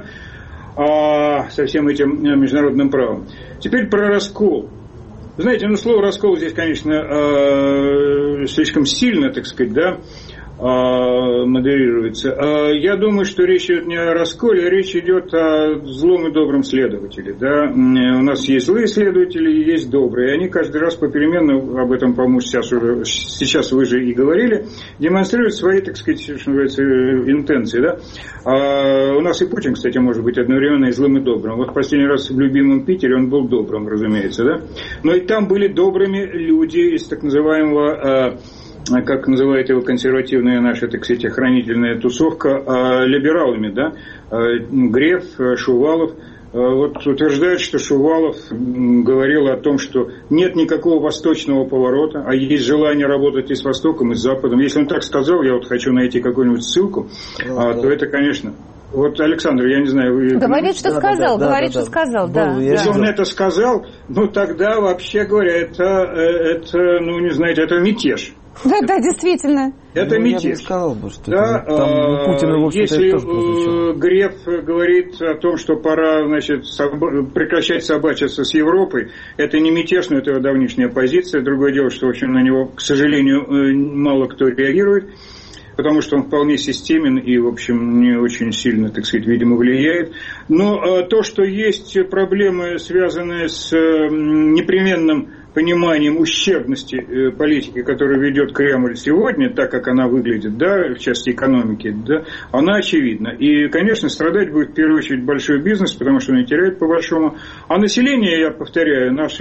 со всем этим международным правом. Теперь про раскол. Знаете, слово раскол здесь, конечно, слишком сильно, так сказать, да, модерируется. Я думаю, что речь идет не о расколе, а речь идет о злом и добром следователе. Да? У нас есть злые следователи и есть добрые. И они каждый раз попеременно, об этом, по-моему, сейчас вы же и говорили, демонстрируют свои, так сказать, что называется, интенции. Да? У нас и Путин, кстати, может быть одновременно и злым, и добрым. Вот в последний раз в любимом Питере он был добрым, разумеется. Да? Но и там были добрыми люди из так называемого... как называет его консервативная наша, так сказать, охранительная тусовка, либералами, да, Греф, Шувалов. Вот утверждают, что Шувалов говорил о том, что нет никакого восточного поворота, а есть желание работать и с Востоком, и с Западом. Если он так сказал, я вот хочу найти какую-нибудь ссылку, то это, конечно... Вот, Александр, я не знаю... Вы... Говорит, что сказал, что сказал, да. Если он это сказал, тогда, вообще говоря, это не знаете, это мятеж. Да, действительно. Это мятеж. Я бы сказал бы, что да, там Путина, в общем-то, если тоже прозвучало. Греф говорит о том, что пора, значит, прекращать собачиться с Европой, это не мятеж, но это его давнишняя позиция. Другое дело, что, в общем, на него, к сожалению, мало кто реагирует, потому что он вполне системен и, в общем, не очень сильно, так сказать, видимо, влияет. Но то, что есть проблемы, связанные с непременным пониманием ущербности политики, которую ведет Кремль сегодня, так как она выглядит, да, в части экономики, да, она очевидна. И, конечно, страдать будет в первую очередь большой бизнес, потому что он и теряет по-большому. А население, я повторяю, наш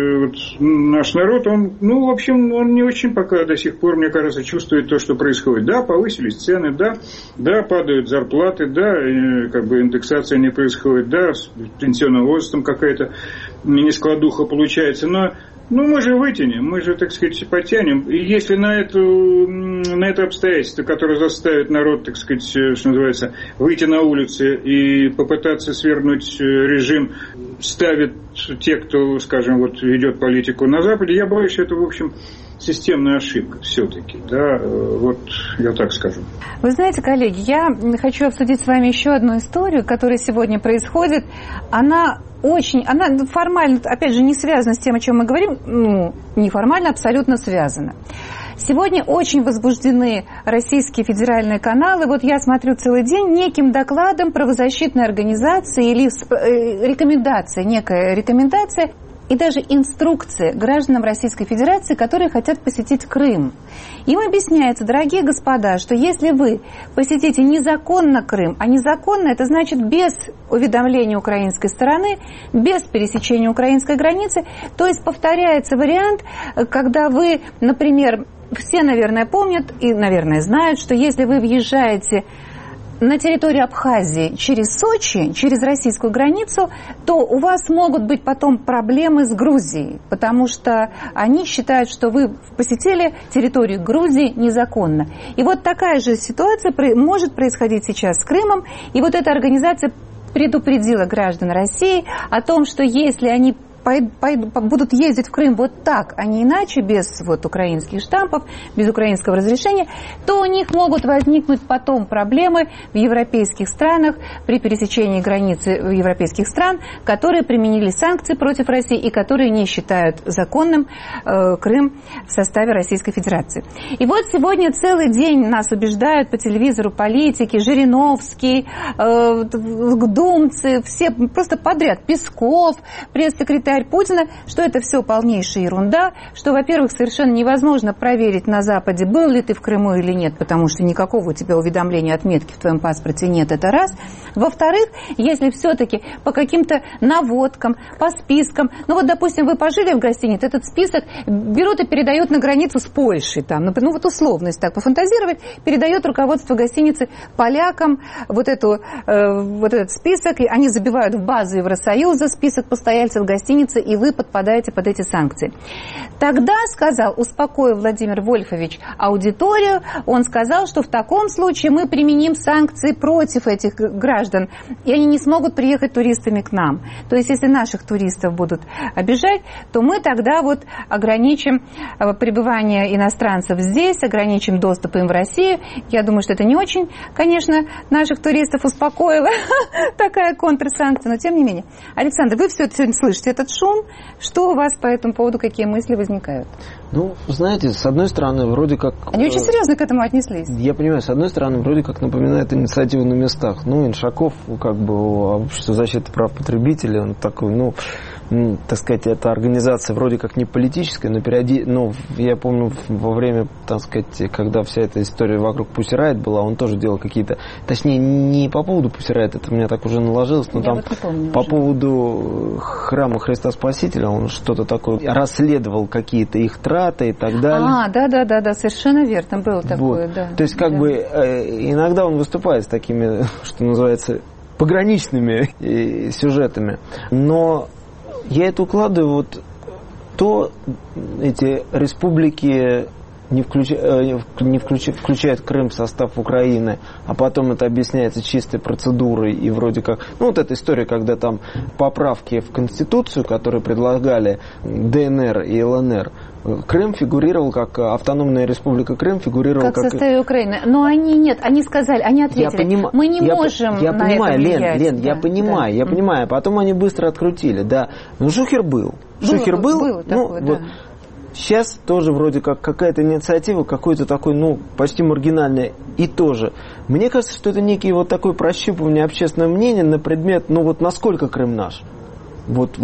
народ, он, в общем, он не очень пока до сих пор, мне кажется, чувствует то, что происходит. Да, повысились цены, да, падают зарплаты, да, как бы индексация не происходит, да, с пенсионным возрастом какая-то нескладуха получается, но мы же вытянем, мы же, так сказать, потянем. И если на это обстоятельство, которое заставит народ, так сказать, что называется, выйти на улицы и попытаться свергнуть режим, ставят те, кто, скажем, вот ведет политику на Западе, я боюсь, что это, в общем, системная ошибка все-таки, да, вот я так скажу. Вы знаете, коллеги, я хочу обсудить с вами еще одну историю, которая сегодня происходит. Она формально, опять же, не связана с тем, о чем мы говорим, неформально, абсолютно связана. Сегодня очень возбуждены российские федеральные каналы. Вот я смотрю целый день неким докладом правозащитной организации или некая рекомендация и даже инструкции гражданам Российской Федерации, которые хотят посетить Крым. Им объясняется, дорогие господа, что если вы посетите незаконно Крым, а незаконно это значит без уведомления украинской стороны, без пересечения украинской границы, то есть повторяется вариант, когда вы, например, все, наверное, помнят и, наверное, знают, что если вы въезжаете на территорию Абхазии через Сочи, через российскую границу, то у вас могут быть потом проблемы с Грузией, потому что они считают, что вы посетили территорию Грузии незаконно. И вот такая же ситуация может происходить сейчас с Крымом, и вот эта организация предупредила граждан России о том, что если они будут ездить в Крым вот так, а не иначе, без вот украинских штампов, без украинского разрешения, то у них могут возникнуть потом проблемы в европейских странах при пересечении границы европейских стран, которые применили санкции против России и которые не считают законным Крым в составе Российской Федерации. И вот сегодня целый день нас убеждают по телевизору политики, Жириновский, думцы, все просто подряд, Песков, пресс-секретарь Путина, что это все полнейшая ерунда, что, во-первых, совершенно невозможно проверить на Западе, был ли ты в Крыму или нет, потому что никакого у тебя уведомления, отметки в твоем паспорте нет, это раз. Во-вторых, если все-таки по каким-то наводкам, по спискам, ну вот, допустим, вы пожили в гостинице, этот список берут и передают на границу с Польшей, там, ну вот условно, если так пофантазировать, передает руководство гостиницы полякам вот этот список, и они забивают в базу Евросоюза список постояльцев гостиницы, и вы подпадаете под эти санкции. Тогда сказал, успокоив Владимир Вольфович аудиторию, он сказал, что в таком случае мы применим санкции против этих граждан, и они не смогут приехать туристами к нам. То есть, если наших туристов будут обижать, то мы тогда вот ограничим пребывание иностранцев здесь, ограничим доступ им в Россию. Я думаю, что это не очень, конечно, наших туристов успокоило, такая контрсанкция, но тем не менее. Александр, вы все это сегодня слышите, этот шум. Что у вас по этому поводу, какие мысли возникают? Ну, знаете, с одной стороны, вроде как... Они очень серьезно к этому отнеслись. Я понимаю, с одной стороны, вроде как напоминает инициативу на местах. Ну, Иншаков, как бы, общество защиты прав потребителей, он такой, так сказать, это организация вроде как не политическая, но я помню, во время, так сказать, когда вся эта история вокруг Pussy Riot была, он тоже делал какие-то, точнее, не по поводу Pussy Riot, это у меня так уже наложилось, но там по поводу храма Христа Спасителя он что-то такое расследовал, какие-то их траты и так далее. Да, совершенно верно, было такое, вот. Да. То есть, как бы, иногда он выступает с такими, что называется, пограничными сюжетами, но я это укладываю вот то эти республики включают Крым в состав Украины, а потом это объясняется чистой процедурой и вроде как... Ну, вот эта история, когда там поправки в Конституцию, которые предлагали ДНР и ЛНР, Крым фигурировал как автономная республика Крым, фигурировал как... в составе Украины. Но они сказали, они ответили, мы не можем на это влиять. Лен, я понимаю. А потом они быстро открутили, да. Ну, шухер был. Было такое, да. Вот. Сейчас тоже вроде как какая-то инициатива, какой-то такой, почти маргинальная. И тоже. Мне кажется, что это некий вот такое прощупывание общественного мнения на предмет, насколько Крым наш. Вот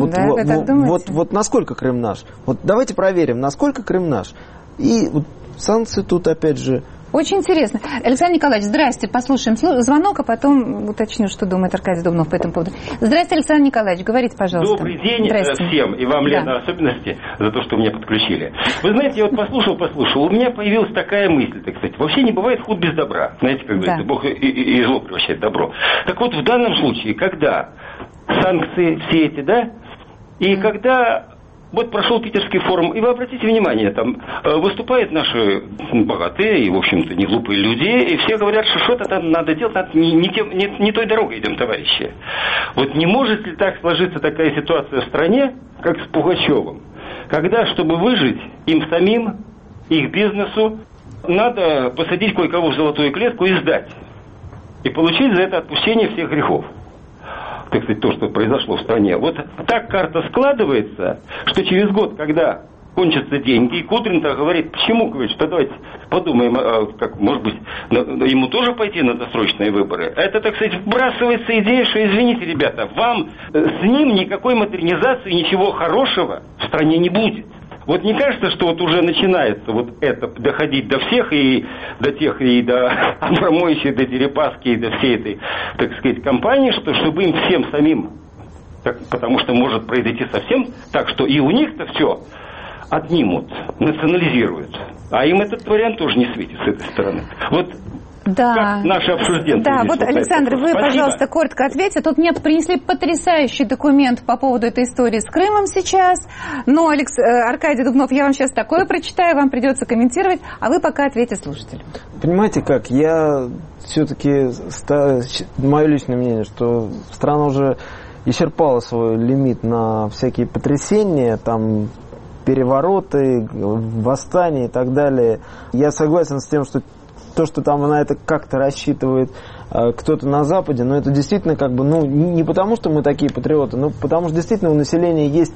насколько Крым наш. Вот давайте проверим, насколько Крым наш. И вот санкции тут опять же... Очень интересно. Александр Николаевич, здрасте. Послушаем звонок, а потом уточню, что думает Аркадий Дубнов по этому поводу. Здрасте, Александр Николаевич, говорите, пожалуйста. Добрый день всем, и вам, Лена, в особенности, за то, что меня подключили. Вы знаете, я вот послушал, у меня появилась такая мысль, так сказать, вообще не бывает худ без добра. Знаете, как говорится, Бог и зло превращает в добро. Так вот, в данном случае, когда санкции все эти, да, и когда... Вот прошел Питерский форум, и вы обратите внимание, там выступают наши богатые и, в общем-то, не глупые люди, и все говорят, что что-то там надо делать, не той дорогой идем, товарищи. Вот не может ли так сложиться такая ситуация в стране, как с Пугачевым, когда, чтобы выжить им самим, их бизнесу, надо посадить кое-кого в золотую клетку и сдать, и получить за это отпущение всех грехов. Так сказать, то, что произошло в стране. Вот так карта складывается, что через год, когда кончатся деньги, и Кудрин-то говорит, почему, говорит, что давайте подумаем, как, может быть, ему тоже пойти на досрочные выборы. Это, так сказать, вбрасывается идея, что, извините, ребята, вам с ним никакой модернизации, ничего хорошего в стране не будет. Вот не кажется, что вот уже начинается вот это доходить до всех, и до тех, и до Абрамовича, и до Дерипаски, и до всей этой, так сказать, компании, что чтобы им всем самим, потому что может произойти совсем так, что и у них-то все отнимут, национализируют. А им этот вариант тоже не светит с этой стороны. Вот как наши обсужденцы. Да, вот, Александр, вы, пожалуйста, коротко ответьте. Тут мне принесли потрясающий документ по поводу этой истории с Крымом сейчас. Но, Аркадий Дубнов, я вам сейчас такое прочитаю, вам придется комментировать, а вы пока ответьте слушателю. Понимаете как, я все-таки, мое личное мнение, что страна уже исчерпала свой лимит на всякие потрясения, там, перевороты, восстания и так далее. Я согласен с тем, что то, что там на это как-то рассчитывает кто-то на Западе, но это действительно как бы, ну, не потому, что мы такие патриоты, но потому что действительно у населения есть...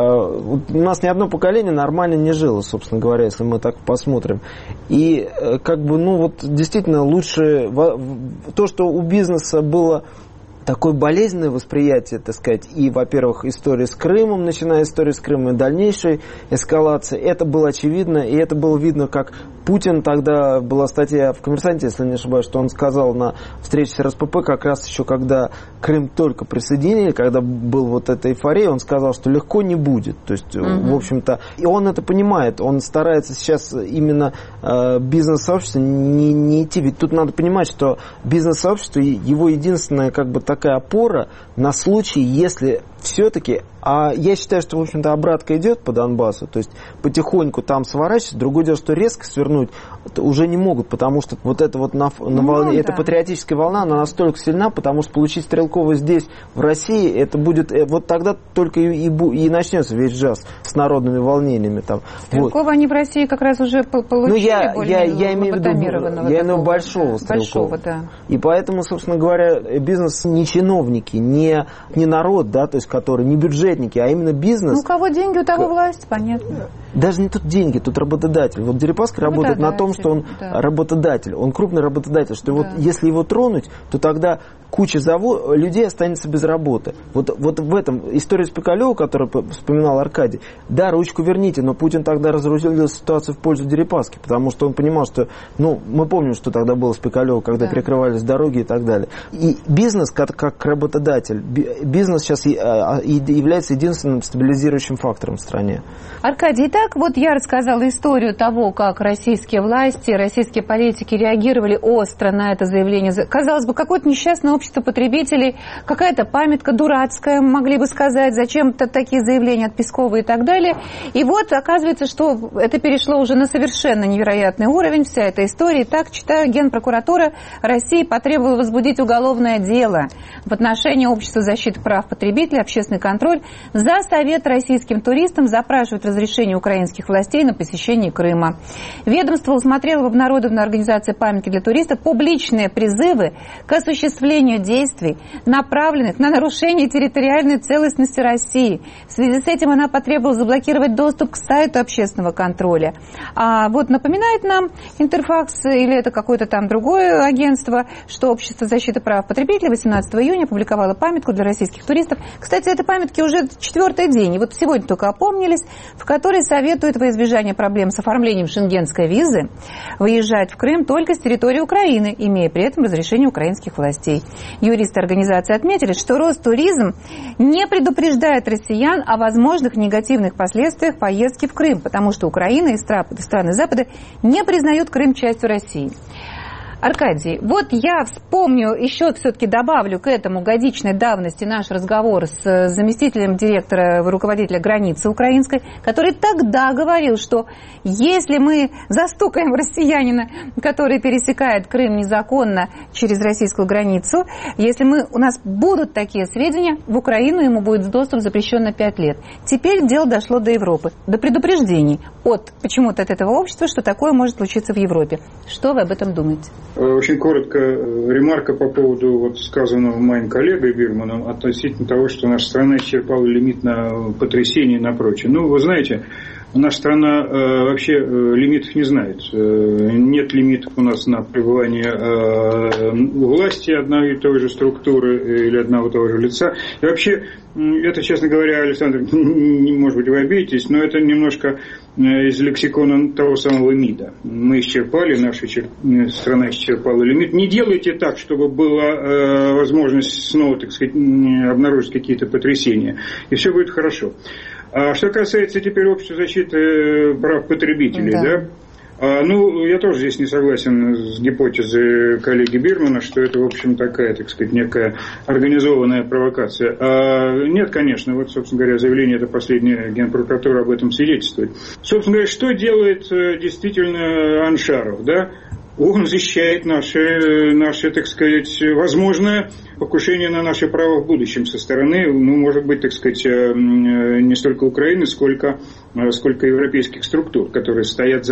У нас ни одно поколение нормально не жило, собственно говоря, если мы так посмотрим. И как бы, ну, вот действительно лучше... То, что у бизнеса было... такое болезненное восприятие, так сказать, и, во-первых, история с Крымом, начиная история с Крымом, и дальнейшей эскалации, это было очевидно, и это было видно, как Путин, тогда была статья в «Коммерсанте», если не ошибаюсь, что он сказал на встрече с РСПП, как раз еще когда Крым только присоединили, когда был вот эта эйфория, он сказал, что легко не будет, то есть, в общем-то, и он это понимает, он старается сейчас именно бизнес-сообщество не идти, ведь тут надо понимать, что бизнес-сообщество, его единственная, как бы, такая опора на случай, если все-таки, а я считаю, что, в общем-то, обратка идет по Донбассу, то есть потихоньку там сворачивать, другое дело, что резко свернуть уже не могут, потому что вот это вот волне, эта патриотическая волна, она настолько сильна, потому что получить Стрелкова здесь, в России, это будет, вот тогда только и начнется весь джаз с народными волнениями. Там. Стрелкова вот. Они в России как раз уже получили, ну, я имею в виду большого Стрелкова. Да. И поэтому, собственно говоря, бизнес не чиновники, не народ, да, то есть который не бюджетники, а именно бизнес. Ну, у кого деньги, у того власть, понятно. Даже не тут деньги, тут работодатель. Вот Дерипаска работает на том, что он работодатель, он крупный работодатель, что вот если его тронуть, то тогда куча людей останется без работы. Вот в этом история с Пикалёва, которую вспоминал Аркадий, да, ручку верните, но Путин тогда разрулил ситуацию в пользу Дерипаски, потому что он понимал, что, ну, мы помним, что тогда было с Пикалёва, когда перекрывались дороги и так далее. И бизнес, как работодатель, бизнес сейчас является единственным стабилизирующим фактором в стране. Аркадий, итак, вот я рассказала историю того, как российские власти, российские политики реагировали остро на это заявление. Казалось бы, какое-то несчастное общество потребителей, какая-то памятка дурацкая, могли бы сказать, зачем-то такие заявления от Пескова и так далее. И вот оказывается, что это перешло уже на совершенно невероятный уровень, вся эта история. Так, читаю, Генпрокуратура России потребовала возбудить уголовное дело в отношении Общества защиты прав потребителей, общественный контроль, за совет российским туристам запрашивать разрешение украинских властей на посещение Крыма. Ведомство усмотрело в обнародованной организации памятки для туристов публичные призывы к осуществлению действий, направленных на нарушение территориальной целостности России. В связи с этим она потребовала заблокировать доступ к сайту общественного контроля. А вот напоминает нам Интерфакс, или это какое-то там другое агентство, что Общество защиты прав потребителей 18 июня опубликовало памятку для российских туристов. Кстати, этой памятке уже 4-й день, и вот сегодня только опомнились, в которой советуют во избежание проблем с оформлением шенгенской визы выезжать в Крым только с территории Украины, имея при этом разрешение украинских властей. Юристы организации отметили, что Ростуризм не предупреждает россиян о возможных негативных последствиях поездки в Крым, потому что Украина и страны Запада не признают Крым частью России. Аркадий, вот я вспомню, еще все-таки добавлю к этому годичной давности наш разговор с заместителем директора, руководителя границы украинской, который тогда говорил, что если мы застукаем россиянина, который пересекает Крым незаконно через российскую границу, если у нас будут такие сведения, в Украину ему будет доступ запрещен на 5 лет. Теперь дело дошло до Европы, до предупреждений почему-то от этого общества, что такое может случиться в Европе. Что вы об этом думаете? Очень коротко ремарка по поводу вот сказанного моим коллегой Бирманом относительно того, что наша страна исчерпала лимит на потрясение и на прочее. Ну, вы знаете, наша страна вообще лимитов не знает. Нет лимитов у нас на пребывание власти одной и той же структуры или одного и того же лица. И вообще, это, честно говоря, Александр, может быть, вы обидитесь, но это немножко из лексикона того самого МИДа. Мы исчерпали, наша страна исчерпала лимит. Не делайте так, чтобы была возможность снова, так сказать, обнаружить какие-то потрясения. И все будет хорошо. А что касается теперь общества защиты прав потребителей, да? Ну, я тоже здесь не согласен с гипотезой коллеги Бирмана, что это, в общем, такая, так сказать, некая организованная провокация. Нет, конечно, вот, собственно говоря, заявление это последнее Генпрокуратуры об этом свидетельствует. Собственно говоря, что делает действительно Аншаров, да? он защищает наше, так сказать, возможное покушение на наши права в будущем со стороны, может быть, так сказать, не столько Украины, сколько европейских структур, которые стоят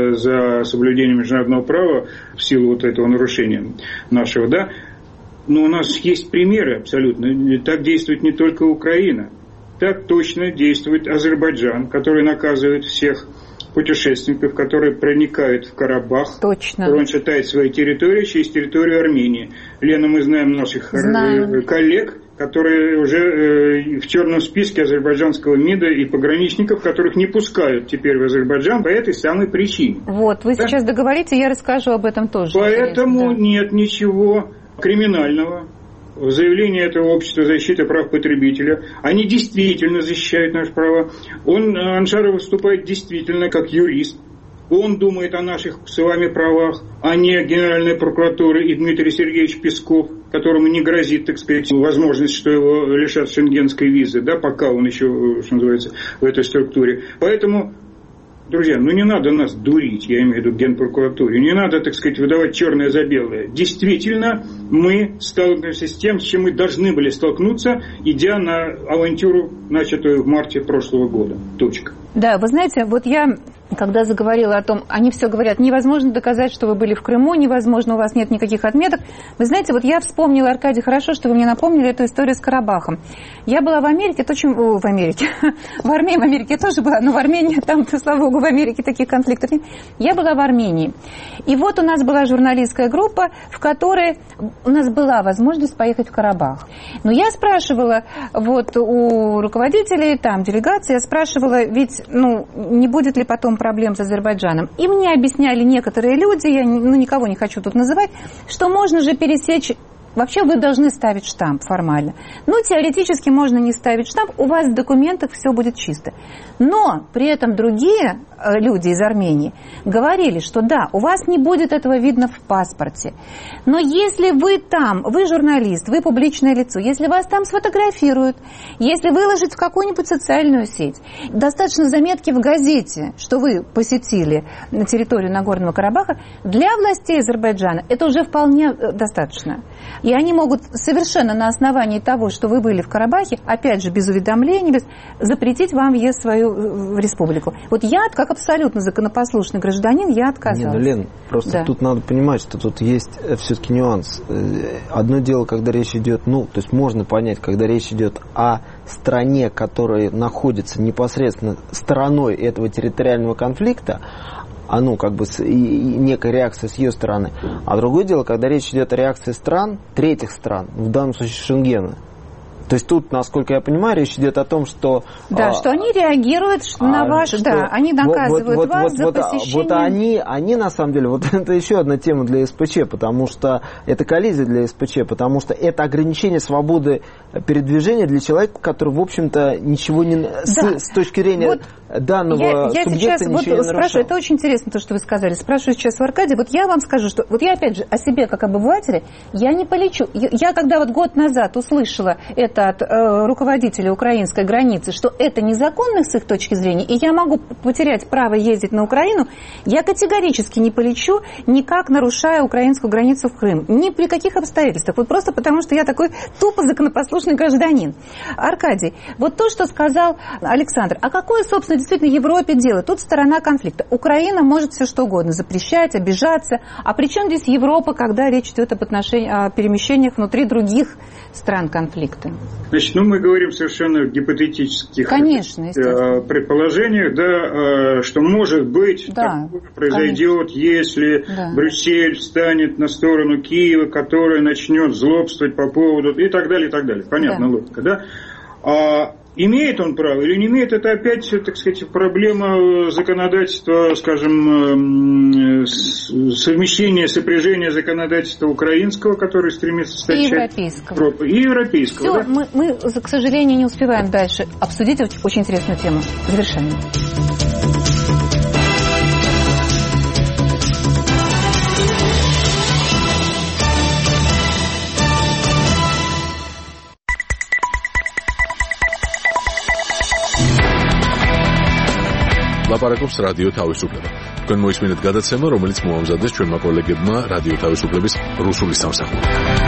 за соблюдением международного права в силу вот этого нарушения нашего, да. Но у нас есть примеры абсолютно. Так действует не только Украина. Так точно действует Азербайджан, который наказывает всех путешественников, которые проникают в Карабах. Точно. Он считает своей территорией через территорию Армении. Лена, мы знаем наших коллег, которые уже в черном списке азербайджанского МИДа и пограничников, которых не пускают теперь в Азербайджан по этой самой причине. Вот, вы сейчас договорите, я расскажу об этом тоже. Поэтому нет ничего криминального в заявлении этого общества защиты прав потребителя. Они действительно защищают наши права. Аншаров выступает действительно как юрист. Он думает о наших с вами правах, а не Генеральная прокуратура и Дмитрий Сергеевич Песков, которому не грозит, так сказать, возможность, что его лишат шенгенской визы, да, пока он еще, что называется, в этой структуре. Поэтому, друзья, не надо нас дурить, я имею в виду Генпрокуратуре, не надо, так сказать, выдавать черное за белое. Действительно, мы сталкиваемся с тем, с чем мы должны были столкнуться, идя на авантюру, начатую в марте прошлого года. Точка. Да, вы знаете, вот я, когда заговорила о том, они все говорят, невозможно доказать, что вы были в Крыму, невозможно, у вас нет никаких отметок. Вы знаете, вот я вспомнила, Аркадий, хорошо, что вы мне напомнили эту историю с Карабахом. Я была в Америке, в Америке, в Армении, в Америке я тоже была, но в Армении, там, слава богу, в Америке таких конфликтов нет. Я была в Армении. И вот у нас была журналистская группа, в которой у нас была возможность поехать в Карабах. Но я спрашивала вот у руководителей, там, делегации, я спрашивала, ведь, не будет ли потом проблем с Азербайджаном. И мне объясняли некоторые люди, я никого не хочу тут называть, что можно же пересечь. Вообще вы должны ставить штамп формально. Теоретически можно не ставить штамп, у вас в документах все будет чисто. Но при этом другие люди из Армении говорили, что да, у вас не будет этого видно в паспорте. Но если вы там, вы журналист, вы публичное лицо, если вас там сфотографируют, если выложить в какую-нибудь социальную сеть, достаточно заметки в газете, что вы посетили на территорию Нагорного Карабаха, для властей Азербайджана это уже вполне достаточно. И они могут совершенно на основании того, что вы были в Карабахе, опять же, без уведомлений, запретить вам въезд в свою республику. Вот я, как абсолютно законопослушный гражданин, я отказалась. Лен, просто тут надо понимать, что тут есть все-таки нюанс. Одно дело, когда речь идет, то есть можно понять, когда речь идет о стране, которая находится непосредственно стороной этого территориального конфликта, некая реакция с ее стороны. А другое дело, когда речь идет о реакции стран, третьих стран, в данном случае Шенгена. То есть тут, насколько я понимаю, речь идет о том, что... Да, что они реагируют на ваше... Да, они наказывают вас за посещение... Они, на самом деле, это еще одна тема для СПЧ, потому что это коллизия для СПЧ, потому что это ограничение свободы передвижения для человека, который, в общем-то, ничего не... Да. С точки зрения данного субъекта ничего не нарушал. Спрашиваю, это очень интересно, то, что вы сказали. Спрашиваю сейчас у Аркадия. Я вам скажу, что... я, опять же, о себе, как обывателе, я не полечу. Я когда год назад услышала это от руководителя украинской границы, что это незаконно с их точки зрения, и я могу потерять право ездить на Украину, я категорически не полечу, никак нарушая украинскую границу в Крым. Ни при каких обстоятельствах. Просто потому, что я такой тупо законопослушный гражданин. Аркадий, то, что сказал Александр, а какое, собственно, действительно Европе дело? Тут сторона конфликта. Украина может все что угодно запрещать, обижаться. А при чем здесь Европа, когда речь идет о перемещениях внутри других стран конфликта? Значит, мы говорим совершенно гипотетических предположениях, что может быть такое произойдет, если Брюссель встанет на сторону Киева, который начнет злобствовать по поводу и так далее, и так далее. Понятно, логика, да? Имеет он право или не имеет, это опять, так сказать, проблема законодательства, скажем, совмещения, сопряжения законодательства украинского, который стремится стать европейского. И европейского. Все, мы, к сожалению, не успеваем дальше обсудить очень интересную тему. Завершаем. ლაპარაკობს რადიო თავისუფლება. თქვენ მოისმინეთ გადაცემა, რომელიც მოამზადეს ჩვენმა კოლეგებმა რადიო თავისუფლების რუსული სამსახური.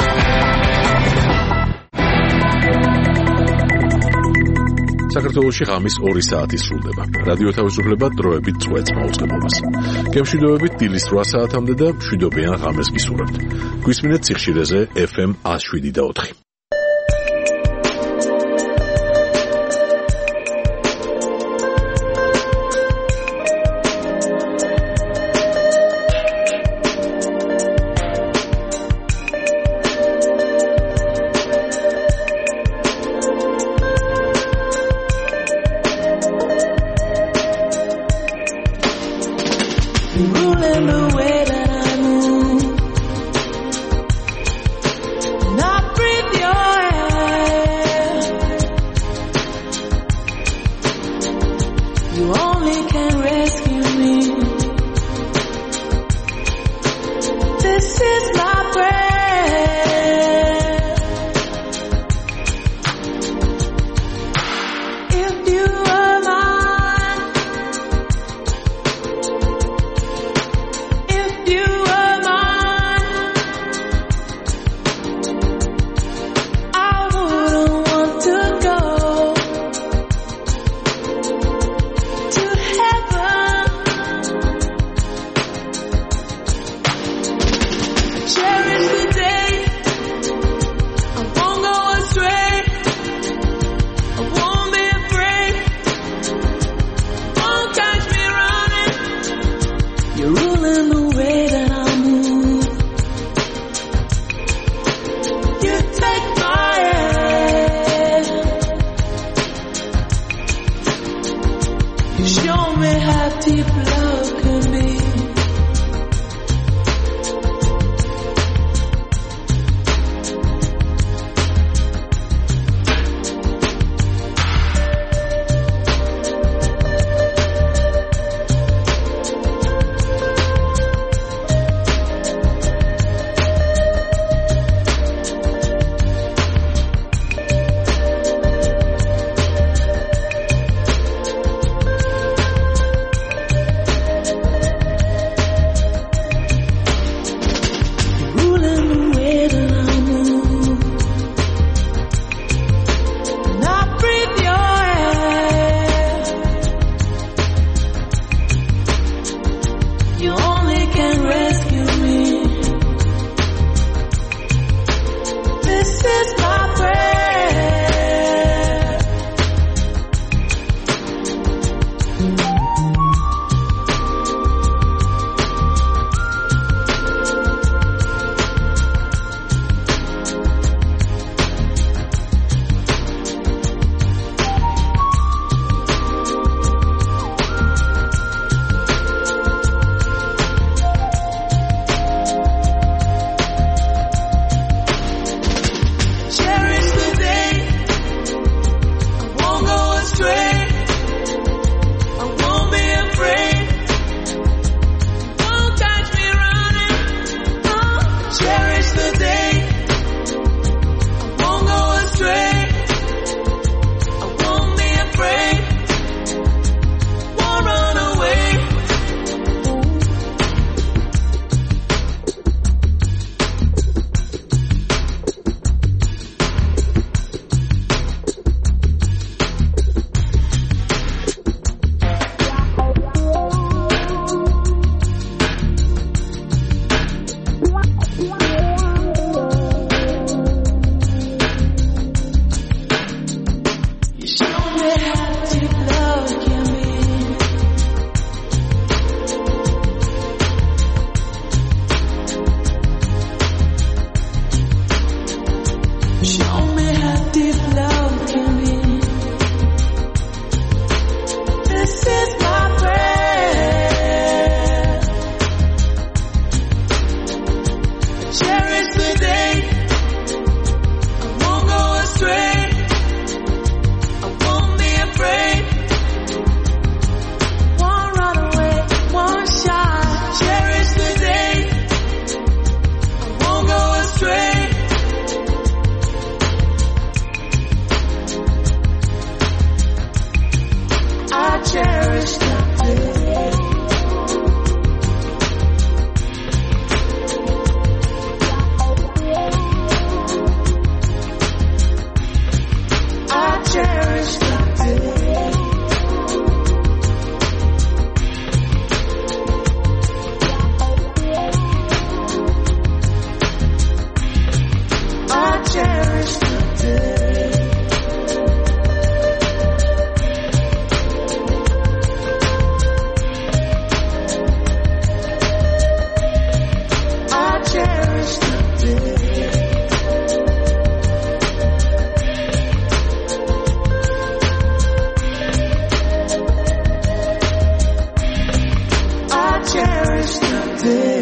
საქართველოში ღამის 2 საათი სრულდება. რადიო თავისუფლება დროებით წვეთს მაუწყებლობას. გემშვიდობებით დილის 8 საათამდე და მშვიდობიან ღამეს გისურვებთ. გვისმინეთ ციხშირეზე FM 107.4. I cherish the day. day.